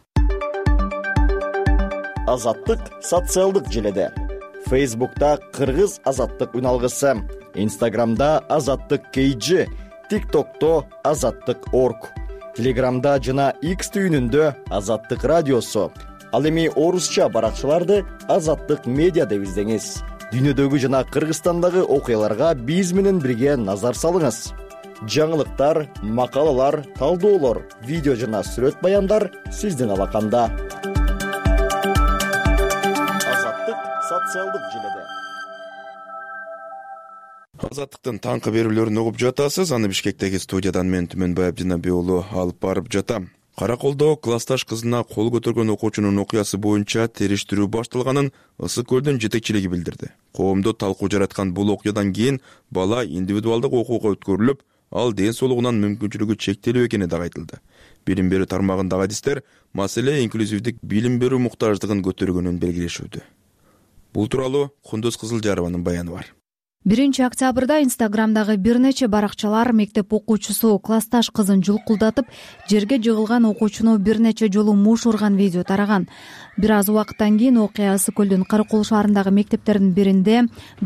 S18: Азаттык социалдык желеде. Фейсбукта Кыргыз Азаттык үналгысы, Инстаграмда Азаттык KG, ТикТокто Азаттык.org, Телеграмда жана X түйүнүндө Азаттык радиосу. Ал эми орусча баракчаларды Азаттык медиа деп издеңиз. Дүйнөдөгү жана Кыргызстандагы окуяларга биз менен бирге назар салыңыз. Жаңылыктар, макалалар, талдоолор, видео жана сүрөт баяндар сиздин алаканда. Азаттык социалдык желеде.
S2: Азаттыктын таңкы берүүлөрүн угуп жатасыз. Аны Бишкектеги студиядан мен Түмөнбай Абдинабек уулу алып барып жатам. Караколдо классташ кызына кол көтөргөн окуучунун окуясы боюнча териштирүү башталганын Ысык көлдүн жетекчилиги билдирди. Коомдо талкуу жараткан бул окуядан кийин бала индивидуалдык окууга өткөрүлүп, ал ден соолугунан мүмкүнчүлүгү чектелүү экени да айтылды. Билим берүү тармагындагы адистер маселе инклюзивдик билим берүү муктаждыгын көтөргөнүн белгилешүүдө. Бул тууралуу Кундуз Кызылжарованын баяны бар.
S3: 1 октябрда Инстаграмдагы бир нече баракчалар мектеп окуучусу классташ кызын жулкулдатып, жерге жыгылган окуучуну бир нече жолу муш урган видео тараган. Бир аз убакыттан кийин окуя Ысык көлдүн Каракол шаарындагы мектептердин биринде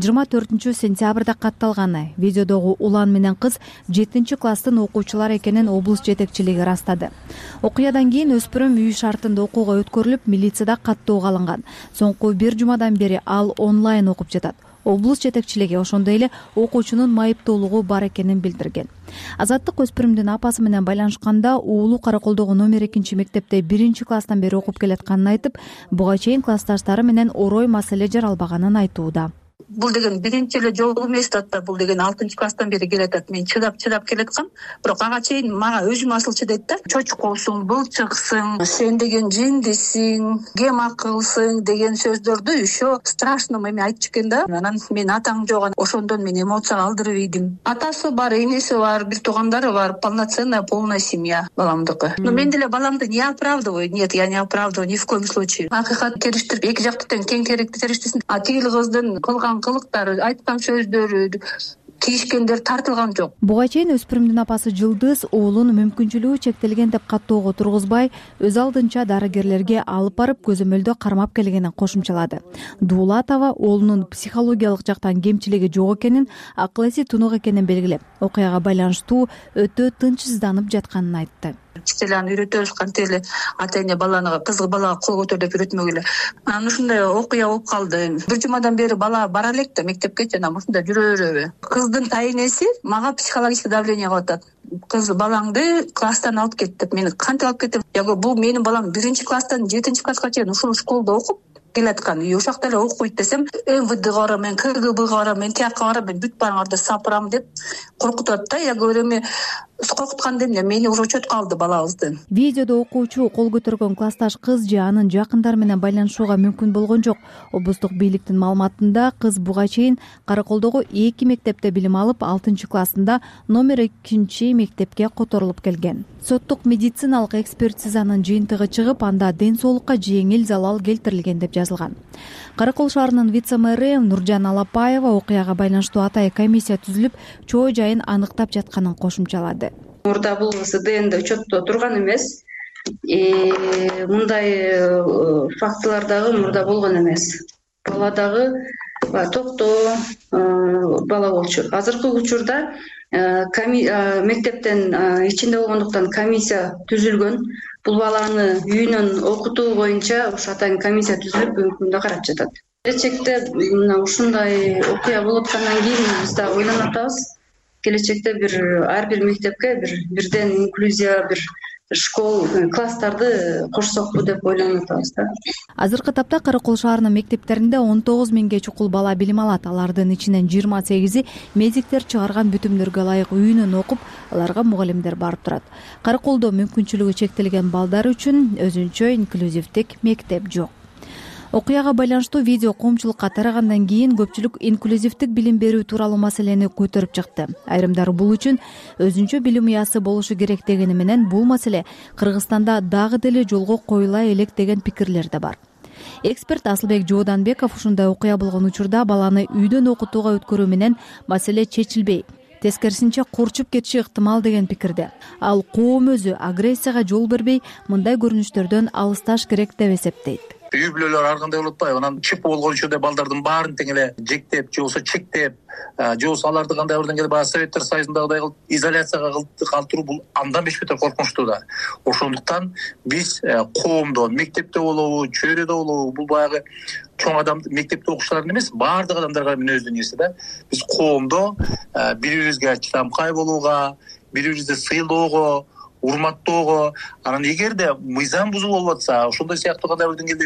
S3: 24 сентябрда катталган. Видеодогу улан менен кыз 7 класстын окуучулары экенин облус жетекчилиги ырастады. Окуядан кийин өспүрүм үй шартында окууга өткөрүлүп, милицияда каттоого алынган. Соңку бир жумадан бери ал онлайн окуп жатат. Облус жетекчилиги ошондой эле окуучунун майыптуулугу бар экенин билдирген. Азаттык өспүрүмдүн апасы менен байланышканда уулу Караколдогу номер 2 мектепте 1 класстан бери окуп келатканын айтып, буга чейин классташтары менен орой маселе жаралбаганын айтууда.
S19: Бул деген биринчи эле жолу эмес да, бул деген 6 класстан бери келатат. Мен чыдап келаткам, бирок ага чейин мага өзүм асылчы дейт да. Чочкосуң, былчыксың, сен деген жиндисиң, кем акылсың деген сөздөрдү еще страшно эме айтчу экен да. Анан мен атаң жок, ошондон мен эмоцияга алдырып ийдим. Атасы бар, энеси бар, бир туугандары бар, полная семья баламдыкы. Но мен деле баламды не оправдываю. Нет, я не оправдываю ни в коем случае. Акыйкат териштирип, эки жакты тең керекти териштирсин. А тигил кыздын кылган кылыктары, айткан сөздөрү, тийишкендер тартылган жок.
S3: Буга чейин өспүрүмдүн апасы Жылдыз уулун мүмкүнчүлүгү чектелген деп каттоого тургузбай, өз алдынча дарыгерлерге алып барып көзөмөлдө кармап келгенин кошумчалады. Дуулатова уулунун психологиялык жактан кемчилиги жок экенин, акыл эси тунук экенин белгилеп, окуяга байланыштуу өтө тынчсызданып жатканын айтты.
S19: Аны үйрөтөбүз, кантип эле ата эне баланы, кызыл балага кол көтөр деп үйрөтмөгүлө. Анан ушундай окуя болуп калды. Бир жумадан бери бала бара элек да мектепке, жана ушундай жүрө береби. Кыздын тайнеси мага психологический давление кылып атат. Кыз балаңды класстан алып кет деп. Мени кантип алып кетем? Я говорю, бул менин балам 1 класстан 7 класска чейин ушул школдо окуп келаткан. Ошол жакта эле окуйт десем, МВДга барам, мен КГБга барам, мен тияка барам, мен бүт барыңарды сапырам деп коркутат да. Я говорю, эми коркутканда эмне, мени уже учетко алды балабызды.
S3: Видеодо окуучу кол көтөргөн классташ кыз же анын жакындары менен байланышууга мүмкүн болгон жок. Облустук бийликтин маалыматында кыз буга чейин Караколдогу 2 мектепте билим алып, 6 классында номер 2 мектепке которулуп келген. Соттук медициналык экспертизанын жыйынтыгы чыгып, анда ден соолукка жеңил залал келтирилген деп жазылган. Каракол шаарынын вице-мэры Нуржан Алапаева окуяга байланыштуу атайын комиссия түзүлүп, чоо жайын аныктап жатканын кошумчалады.
S20: Мурда бул ДНК учетто турган эмес. Мындай фактылар дагы мурда болгон эмес. Бала дагы токтоо бала болчу. Азыркы учурда мектептен ичинде болгондуктан комиссия түзүлгөн. Бул баланы үйүнөн окутуу боюнча ошо атайын комиссия түзүлүп, өкмүндө карап жатат. Келечекте мына ушундай окуя болуп аткандан кийин биз да ойлонуп атабыз. Келечекте ар бир мектепке бирден инклюзия, бир школ класстарды кошсокпу деп ойлонуп атабыз да.
S3: Азыркы тапта Каракол шаарынын мектептеринде 19 миңге чукул бала билим алат. Алардын ичинен 28-и медиктер чыгарган бүтүмдөргө ылайык үйүнөн окуп, аларга мугалимдер барып турат. Караколдо мүмкүнчүлүгү чектелген балдар үчүн өзүнчө инклюзивдик мектеп жок. Окуяга байланыштуу видео коомчулукка тарагандан кийин көпчүлүк инклюзивдик билим берүү тууралуу маселени көтөрүп чыкты. Айрымдар бул үчүн өзүнчө билим уясы болушу керек дегени менен бул маселе Кыргызстанда дагы деле жолго коюла элек деген пикирлер да бар. Эксперт Асылбек Жооданбеков ушундай окуя болгон учурда баланы үйдөн окутууга өткөрүү менен маселе чечилбей, тескерисинче курчуп кетиши ыктымал деген пикирде. Ал коом өзү агрессияга жол бербей, мындай көрүнүштөрдөн алысташ керек деп эсептейт.
S21: Үй бүлөлөр ар кандай болуп атпайбы? Анан чип болгон учурда балдардын баарын тең эле жектеп, же болбосо чектеп, же болбосо аларды кандай бирден келип баягы Советтер Союзундагыдай кылып изоляцияга калтыруу бул андан бешбетер коркунучтуу да. Ошондуктан биз коомдо, мектепте болобу, чөйрөдө болобу, бул баягы чоң адам мектепте окуучулардын эмес, баардык адамдарга мүнөздүү нерсе да. Биз коомдо бири-бирибизге чыдамкай болууга, бири-бирибизди сыйлоого, урматтоого, анан эгерде мыйзам бузулуп атса, ошондой сыяктуу кандай бирден келди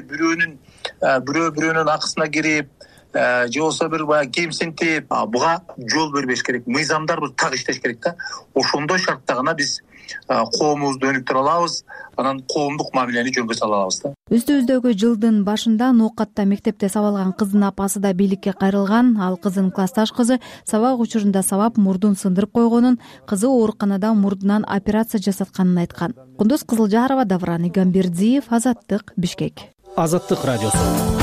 S21: бирөөнүн акысына кирип, же болбосо бир баягы кемсинтип, буга жол бербеш керек. Мыйзамдар так иштеш керек да. Ошондой шартта гана биз коомубузду өнүктүрө алабыз, анан коомдук мамилени жөнгө сала алабыз да.
S3: Үстүбүздөгү жылдын башында ноокатта мектепте сабалган кыздын апасы да бийликке кайрылган. Ал кызын классташ кызы сабак учурунда сабап мурдун сындырып койгонун, кызы ооруканада мурдунан операция жасатканын айткан. Кундуз Кызылжарова, Давран Игамбердиев, Азаттык, Бишкек.
S22: Азаттык радиосу.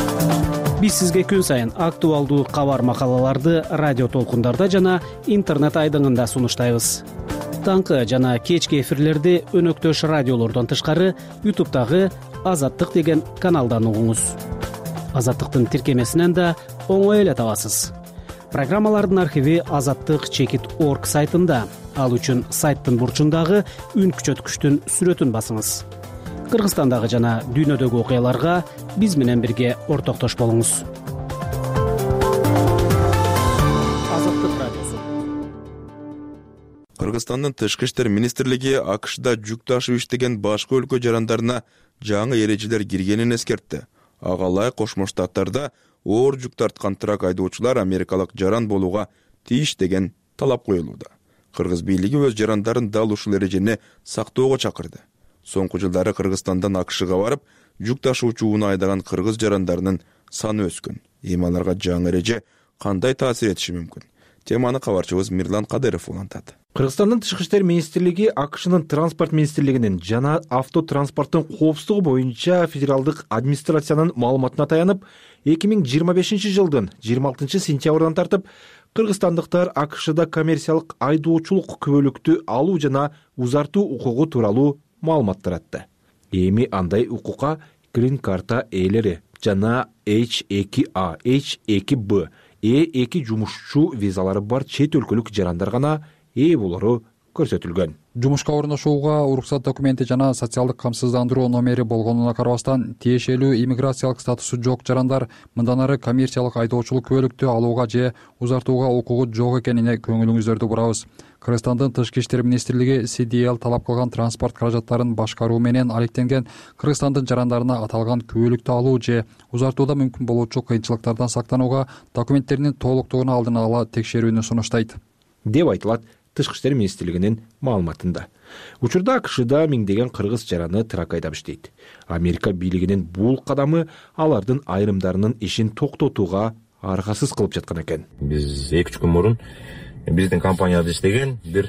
S22: Биз сизге күн сайын актуалдуу кабар макалаларды радио толкундарда жана интернет айдыңында сунуштайбыз. Таңкы жана кечки эфирлерди өнөктөш радиолордон тышкары YouTube'дагы Азаттык деген каналдан угуңуз. Азаттыктын тиркемесинен да оңой эле табасыз. Программалардын архиви azattik.org сайтында. Ал үчүн сайттын бурчундагы үн күчөткүчтүн сүрөтүн басыңыз. Кыргызстандагы жана дүйнөдөгү окуяларга биз менен бирге ортоктош болуңуз.
S2: Кыргызстандын Тышкы иштер министрлиги АКШда жүк ташып иштеген башка өлкө жарандарына жаңы эрежелер киргенин эскертти. Ага ылайык Кошмо Штаттарда оор жүк тарткан трак айдоочулар америкалык жаран болууга тийиш деген талап коюлууда. Кыргыз бийлиги өз жарандарын дал ушул эрежени сактоого чакырды. Соңку жылдары Кыргызстандан АКШга барып, жүк ташуучу унаа айдаган кыргыз жарандарынын саны өскөн. Эми аларга жаңы эреже кандай таасир этиши мүмкүн? Теманы кабарчыбыз Мирлан Кадыров улантат.
S23: Кыргызстандын Тышкы иштер министрлиги АКШнын транспорт министрлигинин жана автотранспорттун коопсуздугу боюнча федералдык администрациянын маалыматына таянып, 2025 жылдын 26 сентябрдан тартып кыргызстандыктар АКШда коммерциялык айдоочулук күбөлүктү алуу жана узартуу укугу тууралуу маалымат таратты. Эми андай укукка грин карта ээлери жана H2A, H2B, E2 жумушчу визалары бар чет өлкөлүк жарандар гана ээ болору көрсөтүлгөн.
S13: Жумушка орношууга уруксат документи жана социалдык камсыздандыруу номери болгонуна карабастан, тиешелүү иммиграциялык статусу жок жарандар мындан ары коммерциялык айдоочулук күбөлүктү алууга же узартууга укугу жок экенине көңүлүңүздөрдү бурабыз. Кыргызстандын Тышкы иштер министрлиги CDL талап кылган транспорт каражаттарын башкаруу менен алектенген Кыргызстандын жарандарына аталган күбөлүктү алуу же узартууда мүмкүн болуучу кыйынчылыктардан сактанууга документтеринин толуктугун алдын ала текшерүүнү сунуштайт,
S23: деп айтылат Тышкы иштер министрлигинин маалыматында. Учурда АКШда миңдеген кыргыз жараны трак айдап иштейт. Америка бийлигинин бул кадамы алардын айрымдарынын ишин токтотууга аргасыз кылып жаткан экен.
S24: Биз 2-3 күн мурун биздин компанияда иштеген бир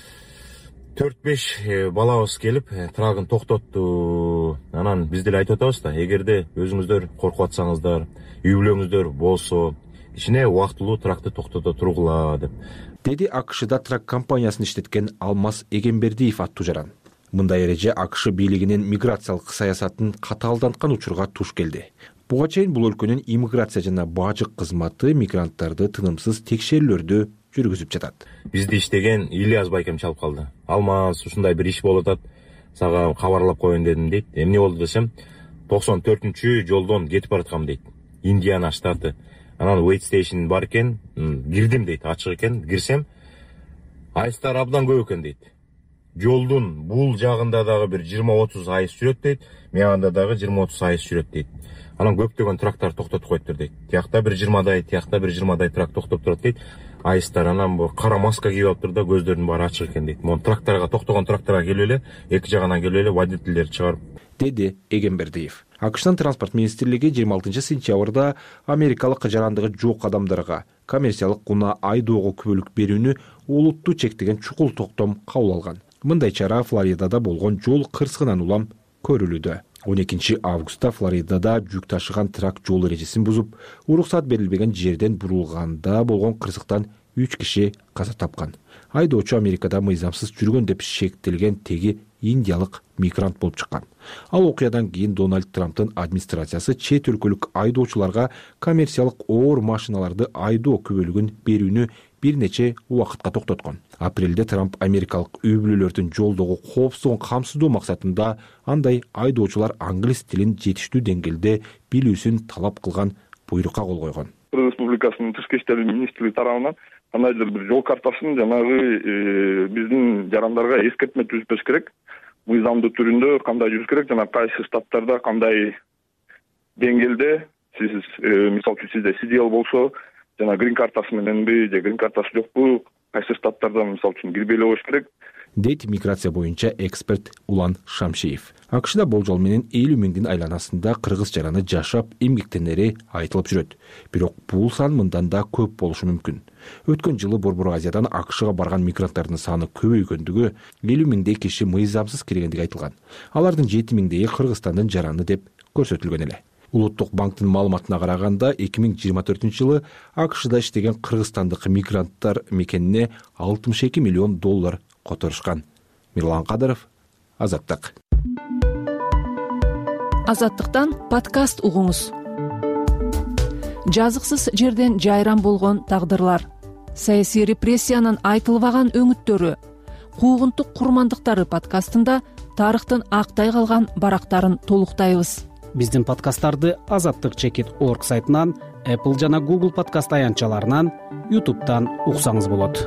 S24: 4-5 балабыз келип трагын токтотту. Анан биз деле айтып атабыз да, эгерде өзүңүздөр коркуп атсаңыздар, үй бүлөңүздөр болсо, кичине убактылуу тракты токтото тургула деп.
S23: Деди АКШда трак компаниясын иштеткен Алмаз Эгембердиев аттуу жаран. Мындай эреже АКШ бийлигинин миграциялык саясатын катаалданткан учурга туш келди. Буга чейин бул өлкөнүн иммиграция жана бажык кызматы мигранттарды тынымсыз текшерүүлөрдү жүргүзүп жатат.
S24: Бизди иштеген Ильяс байкем чалып калды. Алмаз, ушундай бир иш болуп атат, сага кабарлап коеюн дедим дейт. Эмне болду десем, 94-чү жолдон кетип бараткам дейт. Индиана штаты. Анан wait station бар экен, кирдим дейт, ачык экен, кирсем, айстар абдан көп экен дейт. жолдун бул жагында дагы бир 20-30 айыс жүрөт дейт, мяганда дагы 20-30 айыс жүрөт дейт. Анан көптөгөн трактор токтотуп коюптур дейт. Тиякта бир 20дай, тиякта бир 20дай трак токтоп турат дейт. Айыстар анан бу кара маска кийип алыптыр да, көздөрүнүн баары ачык экен дейт. Могу тракторго токтогон тракторго келип эле, эки жагынан келип эле водительдер чыгарып,
S23: деди Эгембердиев. АКШтын транспорт министрлиги 26 сентябрда америкалык жарандыгы жок адамдарга коммерциялык гуна айдоого күбөлүк берүүнү олуттуу чектеген чукул токтом кабыл алган. Мындай чара Флоридада болгон жол кырсыгынан улам көрүлүүдө. 12 августта Флоридада жүк ташыган трак жол эрежесин бузуп, уруксат берилбеген жерден бурулганда болгон кырсыктан 3 киши каза тапкан. Айдоочу Америкада мыйзамсыз жүргөн деп шектелген теги индиялык мигрант болуп чыккан. Ал окуядан кийин Дональд Трамптын администрациясы чет өлкөлүк айдоочуларга коммерциялык оор машиналарды айдоо күбөлүгүн берүүнү бир нече убакытка токтоткон. Апрелде Трамп америкалык үй бүлөлөрдүн жолдогу коопсуздугун камсыздоо максатында андай айдоочулар англис тилин жетиштүү деңгээлде билүүсүн талап кылган буйрукка кол койгон.
S6: Кыргыз Республикасынын тышкы иштер министрлиги тарабынан кандайдыр бир жол картасын жанагы биздин жарандарга эскертме түзүпбөз керек. Мыйзамдуу түрүндө кандай жүрүш керек, жана кайсы штаттарда кандай деңгээлде сиз мисалы үчүн сизде CDL болсо, жана грин картасы мененби же грин картасы жокпу, кайсы штаттарда мисалы үчүн кирбей эле коюш керек,
S23: дейт миграция боюнча эксперт Улан Шамшиев. АКШда болжол менен 50 миңдин айланасында кыргыз жараны жашап, эмгектенери айтылып жүрөт. Бирок бул сан мындан да көп болушу мүмкүн. Өткөн жылы Борбор Азиядан АКШга барган мигранттардын саны көбөйгөндүгү, 50 миңдей киши мыйзамсыз киргендиги айтылган. Алардын 7 миңдейи Кыргызстандын жараны деп көрсөтүлгөн эле. Улуттук банктын маалыматына караганда 2024-жылы АКШда иштеген кыргызстандык мигранттар мекенине $62 миллион которушкан. Мирлан Кадыров, Азаттык.
S1: Азаттыктан подкаст угуңуз. Жазыксыз жерден жайран болгон тагдырлар, саясий репрессиянын айтылбаган өңүттөрү, куугунтук курмандыктары подкастында тарыхтын актай калган барактарын толуктайбыз.
S22: Биздин подкасттарды azattik.org сайтынан, Apple жана Google подкаст аянтчаларынан, YouTube'дан уксаңыз болот.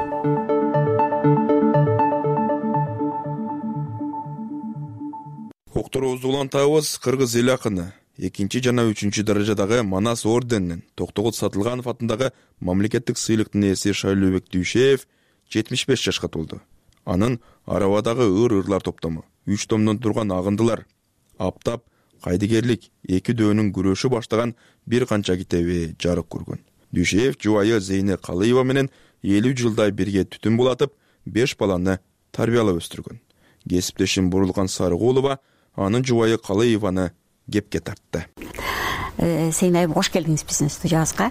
S2: Окторубузду улантабыз. Кыргыз эл акыны 2 жана 3 даражадагы Манас орденинин Токтогул Сатылганов атындагы мамлекеттик сыйлыктын ээси Шайлообек Дүйшеев 75 жашка толду. Анын арабадагы ыр-ырлар топтому, 3 томдон турган агындылар, аптап, кайдыгерлик, эки дөөнүн күрөшү баштаган бир канча китеби жарык көргөн. Дүйшеев жубайы Зейне Калыева менен 50 жылдай бирге түтүн булатып, 5 баланы тарбиялап өстүргөн. Кесиптешим Бурулган Сарыгулова анын жубайы Калыеваны кепке тартты.
S7: Сейнайым, кош келдиңиз биздин студиябызга.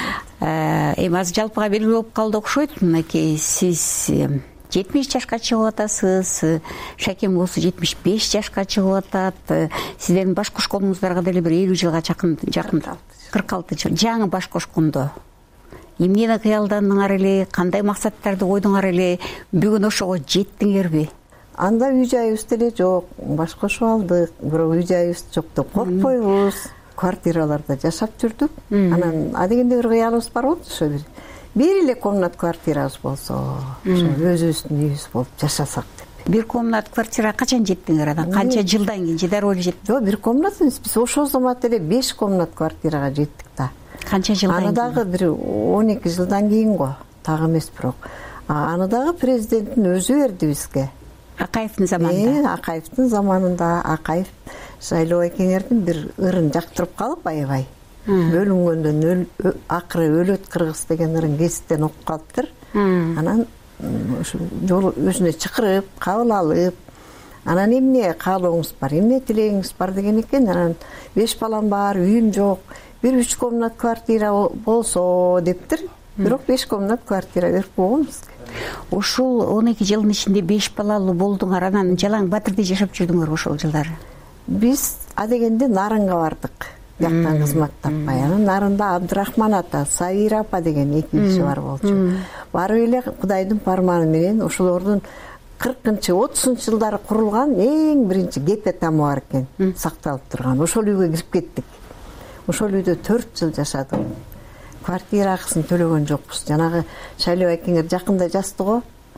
S7: Азыр жалпыга белгилүү болуп калды окшойт. Мынакей сиз 70 жашка чыгып атасыз, Шакем болсо 75 жашка чыгып атат. Сиздердин баш кошконуңуздарга деле бир 50 жылга жакын 46 жыл. Жаңы баш кошкондо эмнени кыялдандыңар эле, кандай максаттарды койдуңар эле, бүгүн ошого жеттиңерби?
S8: Анда үй жайыбыз деле жок, баш кошуп алдык, бирок үй жайыбыз жок деп коркпойбуз. Квартираларда жашап жүрдүк. Анан адегенде бир кыялыбыз бар болду, ошо бир эле комнат квартирабыз болсо, өзүбүздүн үйүбүз болуп жашасак деп.
S7: Бир комнат квартира качан жеттиңер анан? Канча жылдан кийин же дароо эле жеттиңер?
S8: Жок, бир комнат эмес, биз ошол замат эле 5 комнат квартирага жеттик да.
S7: Канча жылдан кийин?
S8: Аны дагы бир 12 жылдан кийин го, так эмес бирок. Аны дагы президенттин өзү берди бизге.
S7: Акаевдин заманында.
S8: Акаевдин заманында Акаев Шайлоо Экеңердин бир ырын жактырып калып аябай. Бөлүнгөндөн акыры өлөт кыргыз деген ырын гезиттен окуп калыптыр. Анан ошо жол өзүнө чакырып, кабыл алып, анан эмне каалооңуз бар, эмне тилегиңиз бар деген экен. Анан 5 балам бар, үйүм жок, бир 3 комнат квартира болсо дептир. Бирок 5 комнат квартира берип койгонбуз.
S7: Ошол 12 жылдын ичинде 5 балалуу болдуңар, анан Жалаң Батырда жашап жүрдүңөр ошол жылдары?
S8: Биз адегенде Нарынга бардык. Жактан кызмат таппай. Анан Нарында Абдырахман ата, Сабира апа деген 2 киши бар болчу. Барып эле Кудайдын парманы менен ошолордун 40-30 жылдары курулган эң биринчи гепе тамы бар экен, сакталып турган. Ошол үйгө кирип кеттик. Ошол үйдө 4 жыл жашадым. Квартира акысын төлөгөн жокпуз. Жанагы Шайлоо Экеңер жакында жазды го.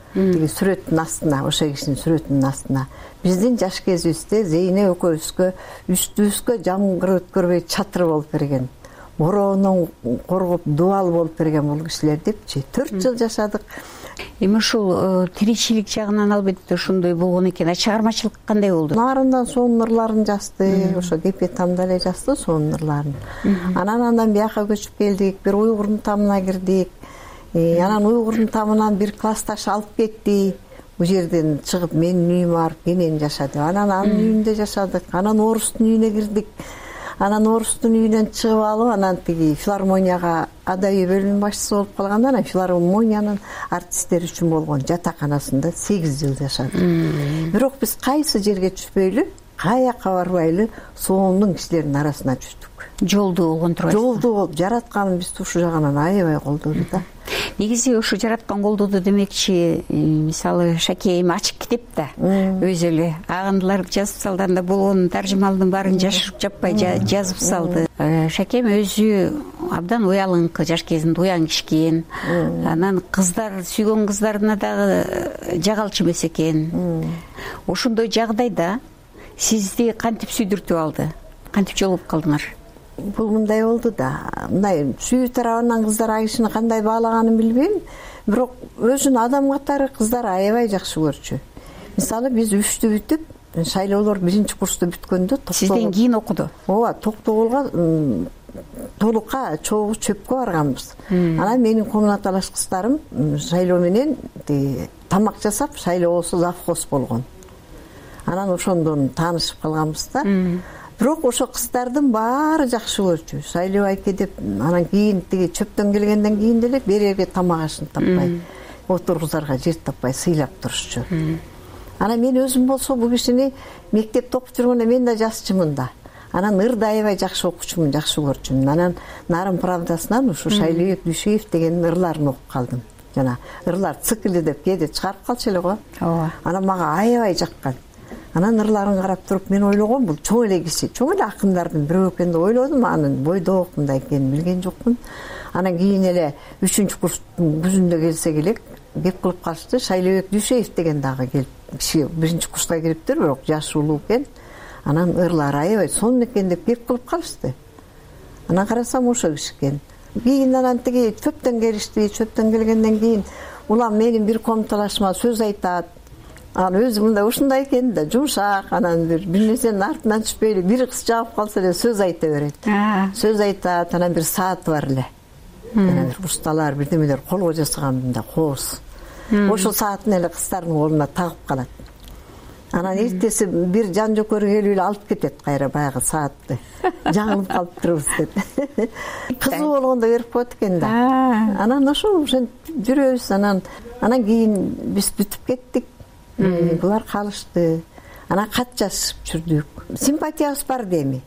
S8: тиги сүрөттүн астына, ошо кишинин сүрөтүнүн астына биздин жаш кезибизде Зейне экөөбүзгө үстүбүзгө жамгыр өткөрбөй чатыр болуп берген, бороонон коргоп дубал болуп берген бул кишилер депчи 4 жыл жашадык.
S7: Эми ушул тиричилик жагынан албетте ошондой болгон экен. Чыгармачылык кандай болду?
S8: Нарындан сонун ырларын жазды, ошо Кепе тамда эле жазды сонун ырларын. Анан бияка көчүп келдик, бир уйгурдун тамына кирдик. Анан уйгурдун тамынан бир классташ алып кетти. Бул жерден чыгып менин үйүмө барып кенен жашады. Анан анын үйүндө жашадык. Анан орустун үйүнө кирдик. Анан орустун үйүнөн чыгып алып, анан тиги филармонияга адабий бөлүм башчысы болуп калганда, анан филармониянын артисттери үчүн болгон жатаканасында 8 жыл жашадык. Бирок биз кайсы жерге түшпөйлү, каяка барбайлы соомдун кишилердин арасына жүрдүк.
S7: Жолдуу болгон турбайсызбы? Жолдуу
S8: болуп, жараткан бизди ушул жагынан аябай колдоду да.
S7: Негизи ушу жараткан колдоду демекчи, мисалы Шакейим ачык китеп да, өзү эле агындылар жазып салды, анда болгон таржымалдын баарын жашырып жаппай жазып салды. Шакейим өзү абдан уялыңкы, жаш кезинде уяң киши экен. Анан кыздар, сүйгөн кыздарына дагы жагалчу эмес экен. Ошондой жагдайда сизди кантип сүйдүртүп алды? Кантип жолугуп калдыңар?
S8: Бул мындай болду да. Мындай сүйүү тарабынан кыздар а кишини кандай баалаганын билбейм, бирок өзүн адам катары кыздар аябай жакшы көрчү. Мисалы биз 3-тү бүтүп, шайлоолор 1-курсту бүткөндө
S7: сизден кийин окуду.
S8: Ооба, Токтогулга толукка чогуу чөпкө барганбыз. Анан менин комнаталаш кыздарым шайлоо менен тамак жасап, шайлоосу завхоз болгон. Анан ошондон таанышып калганбыз да. Бирок ошо кыздардын баары жакшы көрчү. Шайлоо айке деп, анан кийин тиги чөптөн келгенден кийин деле берерге тамак ашын таппай, отургузарга жер таппай сыйлап турушчу. Анан мен өзүм болсо бул кишини мектепте окуп жүргөндө мен да жасчымын да. Анан ырды аябай жакшы окучумун, жакшы көрчүмүн. Анан Нарын правдасынан ушу Шайлообек Дүйшеев деген ырларын окуп калдым. Жана ырлар циклы деп кээде чыгарып калчу эле го. Ооба. Анан мага аябай жаккан. Анан ырларын карап туруп мен ойлогом, бул чоң эле киши, чоң эле акындардын бирөө экен деп ойлодум. Анын бойдок мындай экенин билген жокмун. Анан кийин эле 3-курстун күзүндө келсе келек кеп кылып калышты. Шайлообек Дүйшеев деген дагы келип, киши 1-курска кириптир, бирок жашы улуу экен. Анан ырлары аябай сонун экен деп кеп кылып калышты. Анан карасам ошо киши экен. Кийин анан тиги чөптөн келишти, чөптөн келгенден кийин улам менин бир комнаталашыма сөз айтат. Анан өзү мындай ушундай экен да, жумшак, анан бир нерсенин артынан түшпөйлү, бир кыз жаап калса эле сөз айта берет. Сөз айтат, анан бир сааты бар эле. Анан бир усталар, бирдемелер колго жасаган мындай кооз. Ошол саатын эле кыздардын колуна тагып калат. Анан эртеси бир жан жокөр келип эле алып кетет кайра баягы саатты. Жаңылып калыптырбыз деп. Кызы болгондо берип коет экен да. Анан ошол жүрөбүз, анан кийин биз бүтүп кеттик. Булар калышты. Анан кат жазышып жүрдүк. Симпатиябыз бар деми.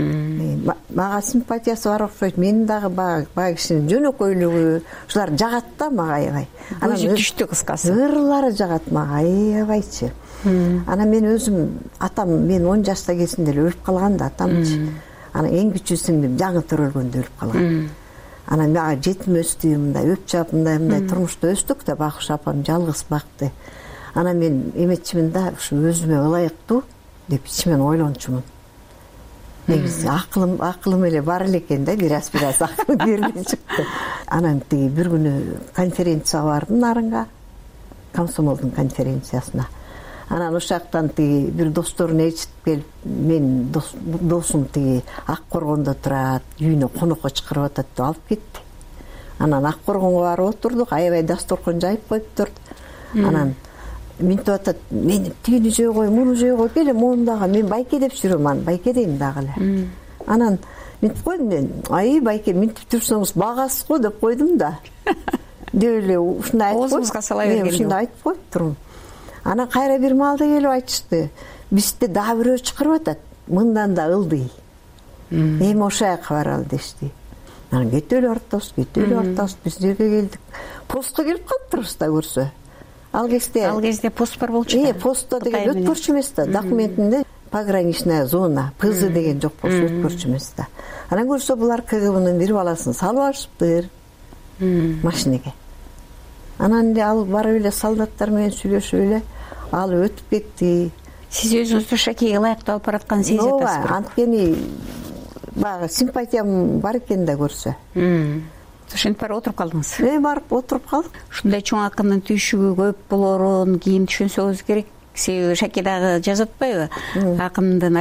S8: Мага симпатиясы бар окшойт. Менин дагы баягы кишинин жөнөкөйлүгү, ушулар жагат да мага аябай.
S7: Анан түштү кыскасы.
S8: Ырлары жагат мага аябайчы. Анан мен өзүм, атам мен 10 жашта кезинде эле өлүп калган да атамчы. Анан эң кичүү сиңдим жаңы төрөлгөндө өлүп калган. Анан мага жетим өстү, мындай өп жаап, мындай турмушта өстүк да, Бакыш апам жалгыз бакты. Анан мен эметчимин да, ушу өзүмө ылайыктуу деп ичимен ойлончумун. Негизи акылым эле бар эле экен да, бир аз акыл берилип чыкты. Анан тиги бир күнү конференцияга бардым Нарынга, комсомолдун конференциясына. Анан ошол жактан тиги бир досторун ээрчитип келип, мен досум тиги Ак Коргондо турат, үйүнө конокко чакырып атат деп алып кетти. Анан Ак Коргонго барып отурдук, аябай дасторкон жайып коюптур. Анан минтип атат, мени тигини жөө кой, муну жөө кой, келе моундагы, мен Байке деп жүрөм, анан Байке дейм дагы эле. Анан минтип койдум мен, ай Байке минтип жүрсөңүз багасыз го деп койдум да. Деп эле ушундай айтып
S7: оозуңузга сала берген.
S8: Ушундай айтып коюптурмун. Анан кайра бир маалда келип айтышты, бизди дагы бирөө чакырып атат, мындан да ылдый. Эми ошол жака баралы дешти. Анан кете эле бартабыз, биз жерге келдик. Постко келип калыптырбыз да көрсө. Ал кезде
S7: пост бар болчу.
S8: Постто деген өткөрчү эмес да, документинде пограничная зона, ПЗ деген жок болчу, өткөрчү эмес да. Анан көрсө булар КГБнын бир баласын салып алышыптыр машинеге. анан эле ал барып эле солдаттар менен сүйлөшүп эле ал өтүп кетти.
S7: Сиз өзүңүздү Шакейге ылайыктуу алып баратканын сезип атасызбы?
S8: Ооба, анткени баягы симпатиям бар экен да көрсө.
S7: Ошентип барып отуруп калдыңыз.
S8: Барып отуруп калдык.
S7: Ушундай чоң акындын түйшүгү көп болоорун кийин түшүнсөңүз керек. Себеби Шаке дагы жазып атпайбы? Акындын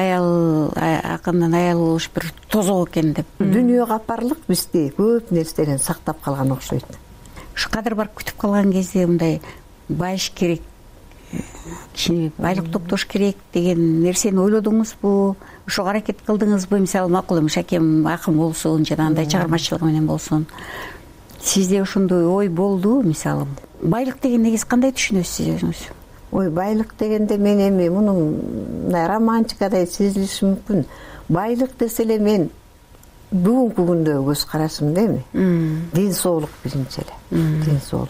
S7: аялы болуш бир тозок экен деп.
S8: Дүйнө капарлык бизди көп нерседен сактап калган окшойт.
S7: Ушу кадыр барып күтүп калган кезде мындай байыш керек, кишини байлык топтош керек деген нерсени ойлодуңузбу? Ошого аракет кылдыңызбы? Мисалы макул эми Шакем акын болсун, жана андай чыгармачылыгы менен болсун. Сизде ошондой ой болдубу? Мисалы байлык деген негиз кандай түшүнөсүз өзүңүз?
S8: Ой, байлык дегенде мен эми мунун романтикадай сезилиши мүмкүн. Байлык десе эле мен бүгүнкү күндөгү көз карашым эми. Ден соолук биринчи эле. Ден соолук.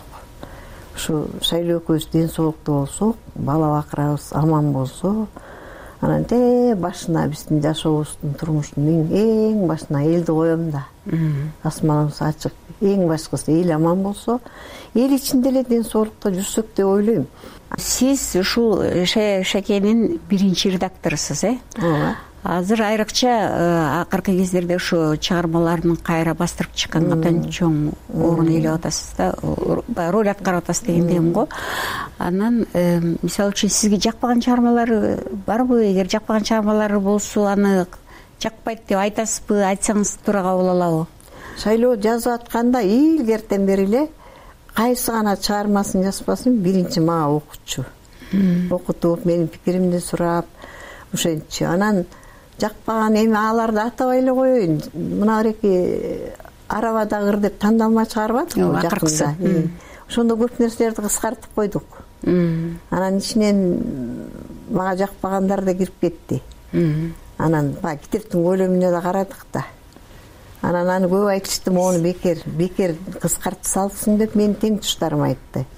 S8: Ушу Шайлоо экөөбүз ден соолуктуу болсок, бала бакырабыз аман болсо, анан башына биздин жашообуздун турмуштун эң башына элди коем да. Асманыбыз ачык, эң башкысы эл аман болсо, эл ичинде эле ден соолукта жүрсөк деп ойлойм.
S7: Сиз ушул Шакенин биринчи редакторусуз,
S8: Ооба.
S7: Азыр айрыкча акыркы кездерде ушу чыгармаларын кайра бастырып чыкканга абдан чоң орун ээлеп атасыз да, роль аткарып атасыз дегендейм го. Анан мисалы үчүн сизге жакпаган чыгармалары барбы? Эгер жакпаган чыгармалары болсо, аны жакпайт деп айтасызбы? Айтсаңыз туура кабыл алабы?
S8: Шайлоо жазып атканда илгертен бери эле кайсы гана чыгармасын жазбасын биринчи мага окутчу. Окутуп, менин пикиримди сурап, ошентчи. Анан жакпаган эми аларды атабай эле коеюн. Мына эки арабадагыр деп тандалма чыгарбадыкпы жакында. Ошондо көп нерселерди кыскартып койдук. Анан ичинен мага жакпагандар да кирип кетти. Анан китептин көлөмүнө да карадык да. Анан аны көп айтышты, мону бекер кыскартып салсын деп менин тең туштарым айтты.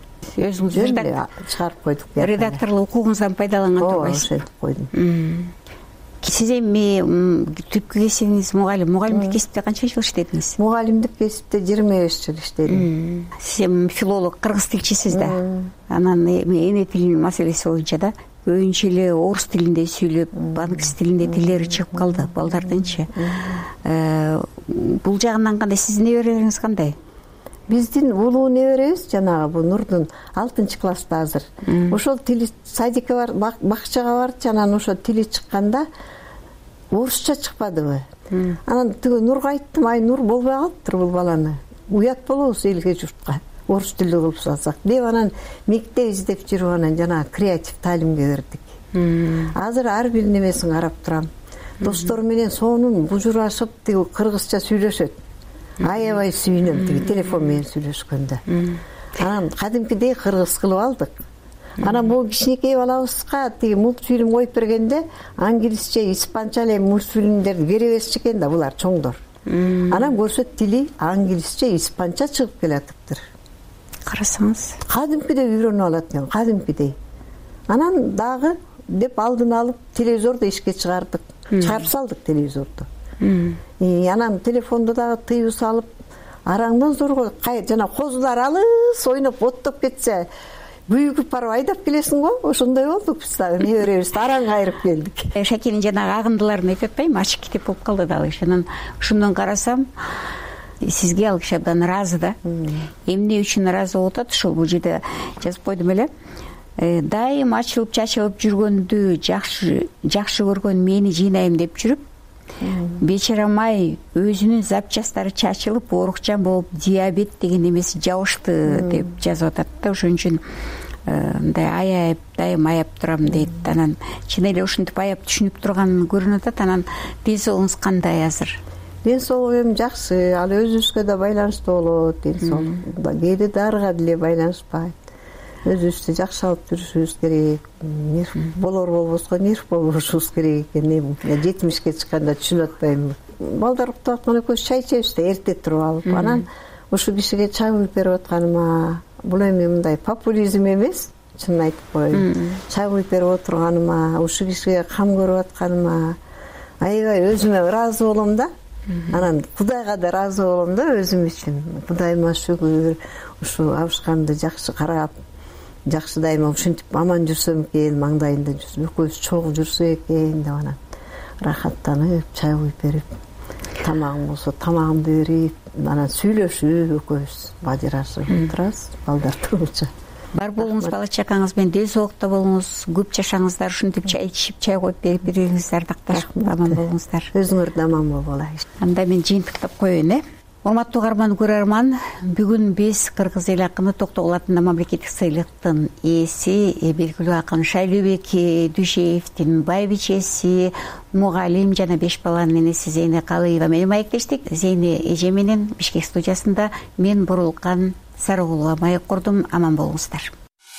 S7: Өзүңүз
S8: чыгарып койдук.
S7: Редакторлук укугуңуздан пайдаланган турбайсыз?
S8: Ошентип койдум.
S7: Сиз эми түпкү кесибиңиз мугалим. Мугалимдик кесипте канча жыл иштедиңиз?
S8: Мугалимдик кесипте 25 жыл иштедим.
S7: Сиз эми филолог, кыргыз тилчисиз да. Анан эне тилинин маселеси боюнча да көбүнчө эле орус тилинде сүйлөп, англис тилинде тилдери чыгып калды балдардынчы. Бул жагынан кандай? Сиздин неберелериңиз кандай?
S8: Биздин улуу неберебиз жанагы бу Нурдун 6-класста азыр. Ошол тили садикке бар, бакчага барды, анан ошо тили чыкканда орусча чыкпадыбы. Анан тиги Нурга айттым, ай Нур болбой калыптыр бул баланы. Уят болобуз элге журтка. Орус тилде кылып салсак деп анан мектеп издеп жүрүп анан жанагы креатив таалимге бердик. Азыр ар бир немесин карап турам. Достору менен сонун бужурашып тиги кыргызча сүйлөшөт. Аябай сүйүнөм тиги телефон менен сүйлөшкөндө. Анан кадимкидей кыргыз кылып алдык. Анан бул кичинекей балабызга тиги мультфильм коюп бергенде англисче, испанча эле мультфильмдерди беребезчи экен да булар чоңдор. Анан көрсөт тили англисче, испанча чыгып келатыптыр.
S7: Карасаңыз,
S8: кадимкидей үйрөнүп алат экен, кадимкидей. Анан дагы деп алдын алып телевизорду ишке чыгардык. Чыгарып салдык телевизорду. Анан телефонду дагы тыюу салып, араңдан зорго жана козулар алыс ойноп оттоп кетсе, бүгүп барып айдап келесиң го. Ошондой болдук биз дагы неберебизди араң кайрып келдик.
S7: Шакенин жанагы агындыларын айтып атпайбы? Ачык китеп болуп калды дагы. Анан ошондон карасам, сизге ал киши абдан ыраазы да. Эмне үчүн ыраазы болуп атат? Ошол бул жерде жазып койдум эле. Дайым ачылып чачылып жүргөндү жакшы көргөн мени жыйнайм деп жүрүп, бечарамай өзүнүн запчастары чачылып, оорукчан болуп, диабет деген эмеси жабышты деп жазып атат да. Ошон үчүн мындай дайым аяп турам дейт. Анан чын эле ушинтип аяп түшүнүп турган көрүнүп атат. Анан ден соолугуңуз кандай азыр?
S8: Ден соолугум жакшы, ал өзүбүзгө да байланыштуу болот. Ден соолук кээде дарыга деле байланышпайт. Өзүбүздү жакшы алып жүрүшүбүз керек. Нерв болор болбоско нерв болушубуз керек экен. 70-ке чыкканда түшүнүп атпайм. Балдар уктап аткан экөөбүз чай ичебиз да, эрте туруп алып. Анан ушу кишиге чай куюп берип атканыма, бул эми мындай популизм эмес, чынын айтып коеюн. Чай куюп берип отурганыма, ушу кишиге кам көрүп атканыма аябай өзүмө ыраазы болом да. Анан Кудайга да ыраазы болом да өзүм үчүн. Кудайыма шүгүр, ушу абышканды жакшы карап, жакшы дайыма ушинтип аман жүрсөм экен, маңдайында жүрсөм, экөөбүз чогуу жүрсөк экен деп анан рахаттанып, чай куюп берип, тамагым болсо тамагымды берип, анан сүйлөшүп экөөбүз бажырашып турабыз балдар тургуча.
S7: Бар болуңуз, бала чакаңыз менен дел соолукта болуңуз, көп жашаңыздар, ушинтип чай ичип, чай коюп берип, бири-бириңиздерди такташып аман болуңуздар.
S8: Өзүңөр да аман болгула.
S7: Анда мен жыйынтыктап коеюн, урматтуу угарман, көрөрман, бүгүн биз кыргыз эл акыны Токтогул атындагы мамлекеттик сыйлыктын ээси, белгилүү акын Шайлообек Дүйшеевдин байбичеси, мугалим жана 5 баланын энеси Зейне Калыева менен маектештик. Зейне эже менен Бишкек студиясында мен Бурулкан Сарыгулова маек курдум. Аман болуңуздар.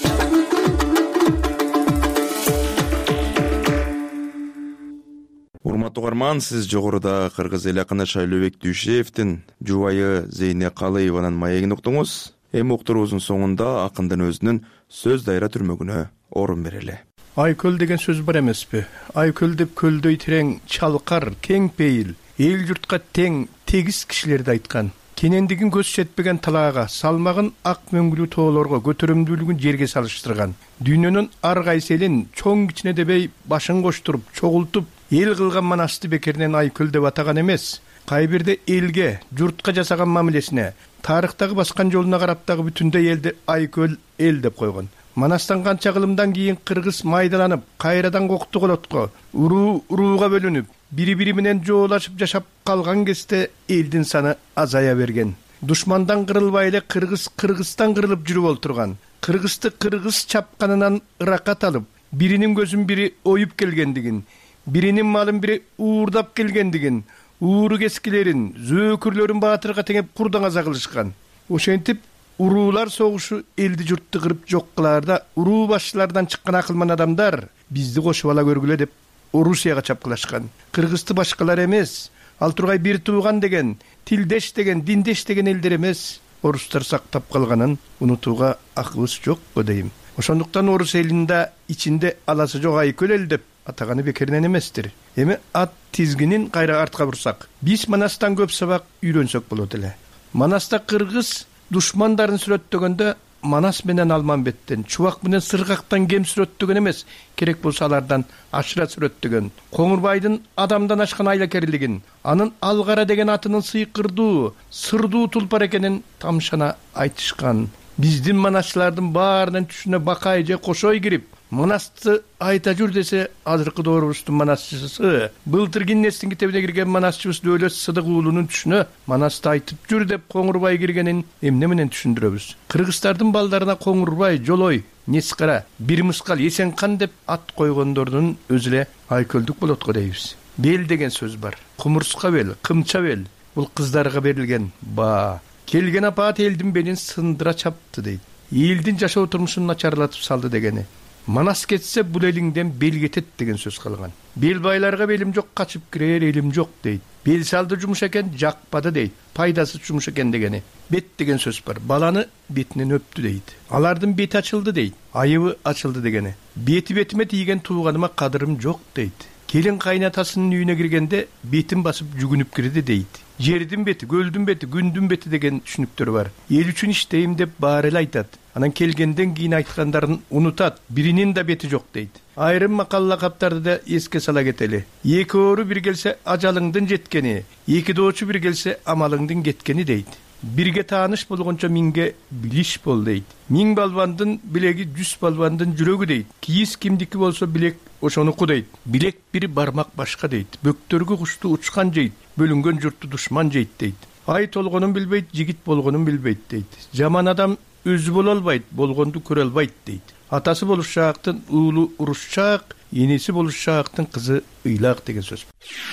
S2: Урматтуу угарман, сиз жогоруда кыргыз эл акыны Шайлообек Дүйшеевдин жубайы Зейне Калыеванын маегин уктуңуз. Эми уктуруубуздун соңунда акындын өзүнүн сөз дайра түрмөгүнө орун берели.
S5: Айкөл деген сөз бар эмеспи? Айкөл деп көлдөй терең, чалкар, кең пейил, эл журтка тең, тегиз кишилерди айткан. Кенендигин көз жетпеген талаага, салмагын ак мөңгүлүү тоолорго, көтөрүмдүүлүгүн жерге салыштырган. Дүйнөнүн ар кайсы элин чоң кичине дебей башын коштуруп, чогултуп, эл кылган манасты бекеринен Айкөл деп атаган эмес. Кай бирде элге, журтка жасаган мамилесине, тарыхтагы баскан жолуна карап дагы бүтүндөй элди Айкөл эл деп койгон. Манастан канча кылымдан кийин кыргыз майдаланып, кайрадан кокту колотко, урууга бөлүнүп, бири-бири менен жоолашып жашап калган кезде элдин саны азая берген. Душмандан кырылбай эле Кыргызстан кырылып жүрүп олтурган. Кыргызды кыргыз чапканынан ыракат алып, биринин көзүн бири оюп келгендигин, биринин малын бири уурдап келгендигин, ууру кескилерин, зөөкүрлөрүн баатырга теңеп курдан аза кылышкан. Ошентип уруулар согушу элди журтты кырып жок кылаарда, уруу башчылардан чыккан акылман адамдар бизди кошуп ала көргүлө деп Орусияга чапкылашкан. Кыргызды башкалар эмес, ал тургай бир тууган деген, тилдеш деген, диндеш деген элдер эмес, орустар сактап калганын унутууга акыбыз жокпу дейм. Ошондуктан орус элинде ичинде аласы жок Айкөл эл деп атаганы бекеринен эместир. Эми ат тизгинин кайра артка бурсак, биз Манастан көп сабак үйрөнсөк болот эле. Манаста кыргыз душмандарын сүрөттөгөндө Манас менен Алманбеттен, Чубак менен Сыргактан кем сүрөттөгөн эмес, керек болсо алардан ашыра сүрөттөгөн. Коңурбайдын адамдан ашкан айлакерлигин, анын Алгара деген атынын сыйкырдуу, сырдуу тулпар экенин тамшана айтышкан. Биздин манасчылардын баарынын түшүнө Бакай же Кошой кирип, Манасты айта жүр десе, азыркы доорубуздун манасчысы, былтыр Гиннестин китебине кирген манасчыбыз Дөөлөт Сыдык уулунун түшүнө Манасты айтып жүр деп Коңурбай киргенин эмне менен түшүндүрөбүз? Кыргыздардын балдарына Коңурбай, Жолой, Нескара, Бир Мыскал, Эсенкан деп ат койгондордун өзү эле Айкөлдүк болот го дейбиз. Бел деген сөз бар. Кумурска бел, кымча бел. Бул кыздарга берилген баа. Келген апаат элдин белин сындыра чапты дейт. Элдин жашоо турмушун начарлатып салды дегени. Манас кетсе бул элиңден бел кетет деген сөз калган. Бел байларга белим жок, качып кирер элим жок дейт. Бел салды жумуш экен, жакпады дейт. Пайдасы жумуш экен дегени. Бет деген сөз бар. Баланы бетинен өптү дейт. Алардын бети ачылды дейт. Айыбы ачылды дегени. Бетиме тийген тууганыма кадырым жок дейт. Келин кайнатасынын үйүнө киргенде бетин басып жүгүнүп кирди дейт. Жердин бети, көлдүн бети, күндүн бети деген түшүнүктөр бар. Эл үчүн иштейм деп баары эле айтат. Анан келгенден кийин айткандарын унутат. Биринин да бети жок дейт. Айрым макал лакаптарды да эске сала кетели. Эки оору бир келсе ажалыңдын жеткени, эки доочу бир келсе амалыңдын кеткени дейт. Бирге тааныш болгончо миңге билиш бол дейт. Миң балбандын билеги 100 балбандын жүрөгү дейт. Кийиз кимдики болсо билек ошонуку дейт. Билек бир бармак башка дейт. Бөктөргү кушту учкан жейт. Бөлүнгөн журтту душман жейт дейт. Ай толгонун билбейт, жигит болгонун билбейт дейт. Жаман адам өзү боло албайт, болгонду көрө албайт дейт. Атасы болушаактын уулу урушчаак, энеси болушаактын кызы ыйлак деген сөз.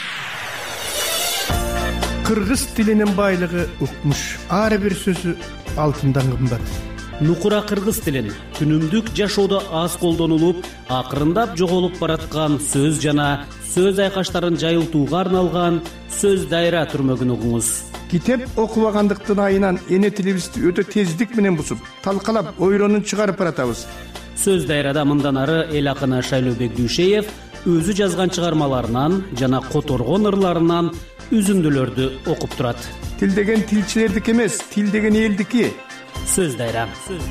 S5: Кыргыз тилинин байлыгы укмуш. Ар бир сөзү алтындан кымбат.
S22: Нукура кыргыз тилин күнүмдүк жашоодо аз колдонулуп, акырындап жоголуп бараткан сөз жана сөз айкаштарын жайылтууга арналган сөз дайра түрмөгүн угуңуз.
S5: Китеп окубагандыктын айынан эне тилибизди өтө тездик менен бусуп, талкалап, ойронун чыгарып баратабыз.
S22: Сөз дайрада мындан ары эл акыны Шайлообек Дүйшеев өзү жазган чыгармаларынан жана которгон ырларынан үзүндүлөрдү окуп турат.
S5: Тил деген тилчилердики эмес, тил деген элдики.
S22: Сөз дайрам.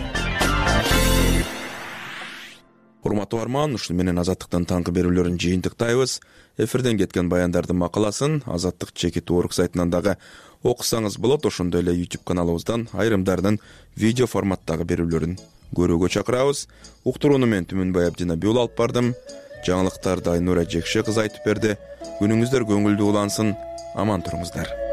S2: Урматтуу арман, ушуну менен Азаттыктын таңкы берүүлөрүн жыйынтыктайбыз. Эфирден кеткен баяндардын макаласын Азаттык Чекит.org сайтынан дагы окусаңыз болот. Ошондой эле YouTube каналыбыздан айрымдарынын видео форматтагы берүүлөрүн көрүүгө чакырабыз. Уктурууну мен Түмөнбай Абдинабиул алып бардым. Жаңылыктарды Айнура Жекше кызы айтып берди. Күнүңүздөр көңүлдүү улансын. Аман туруңуздар.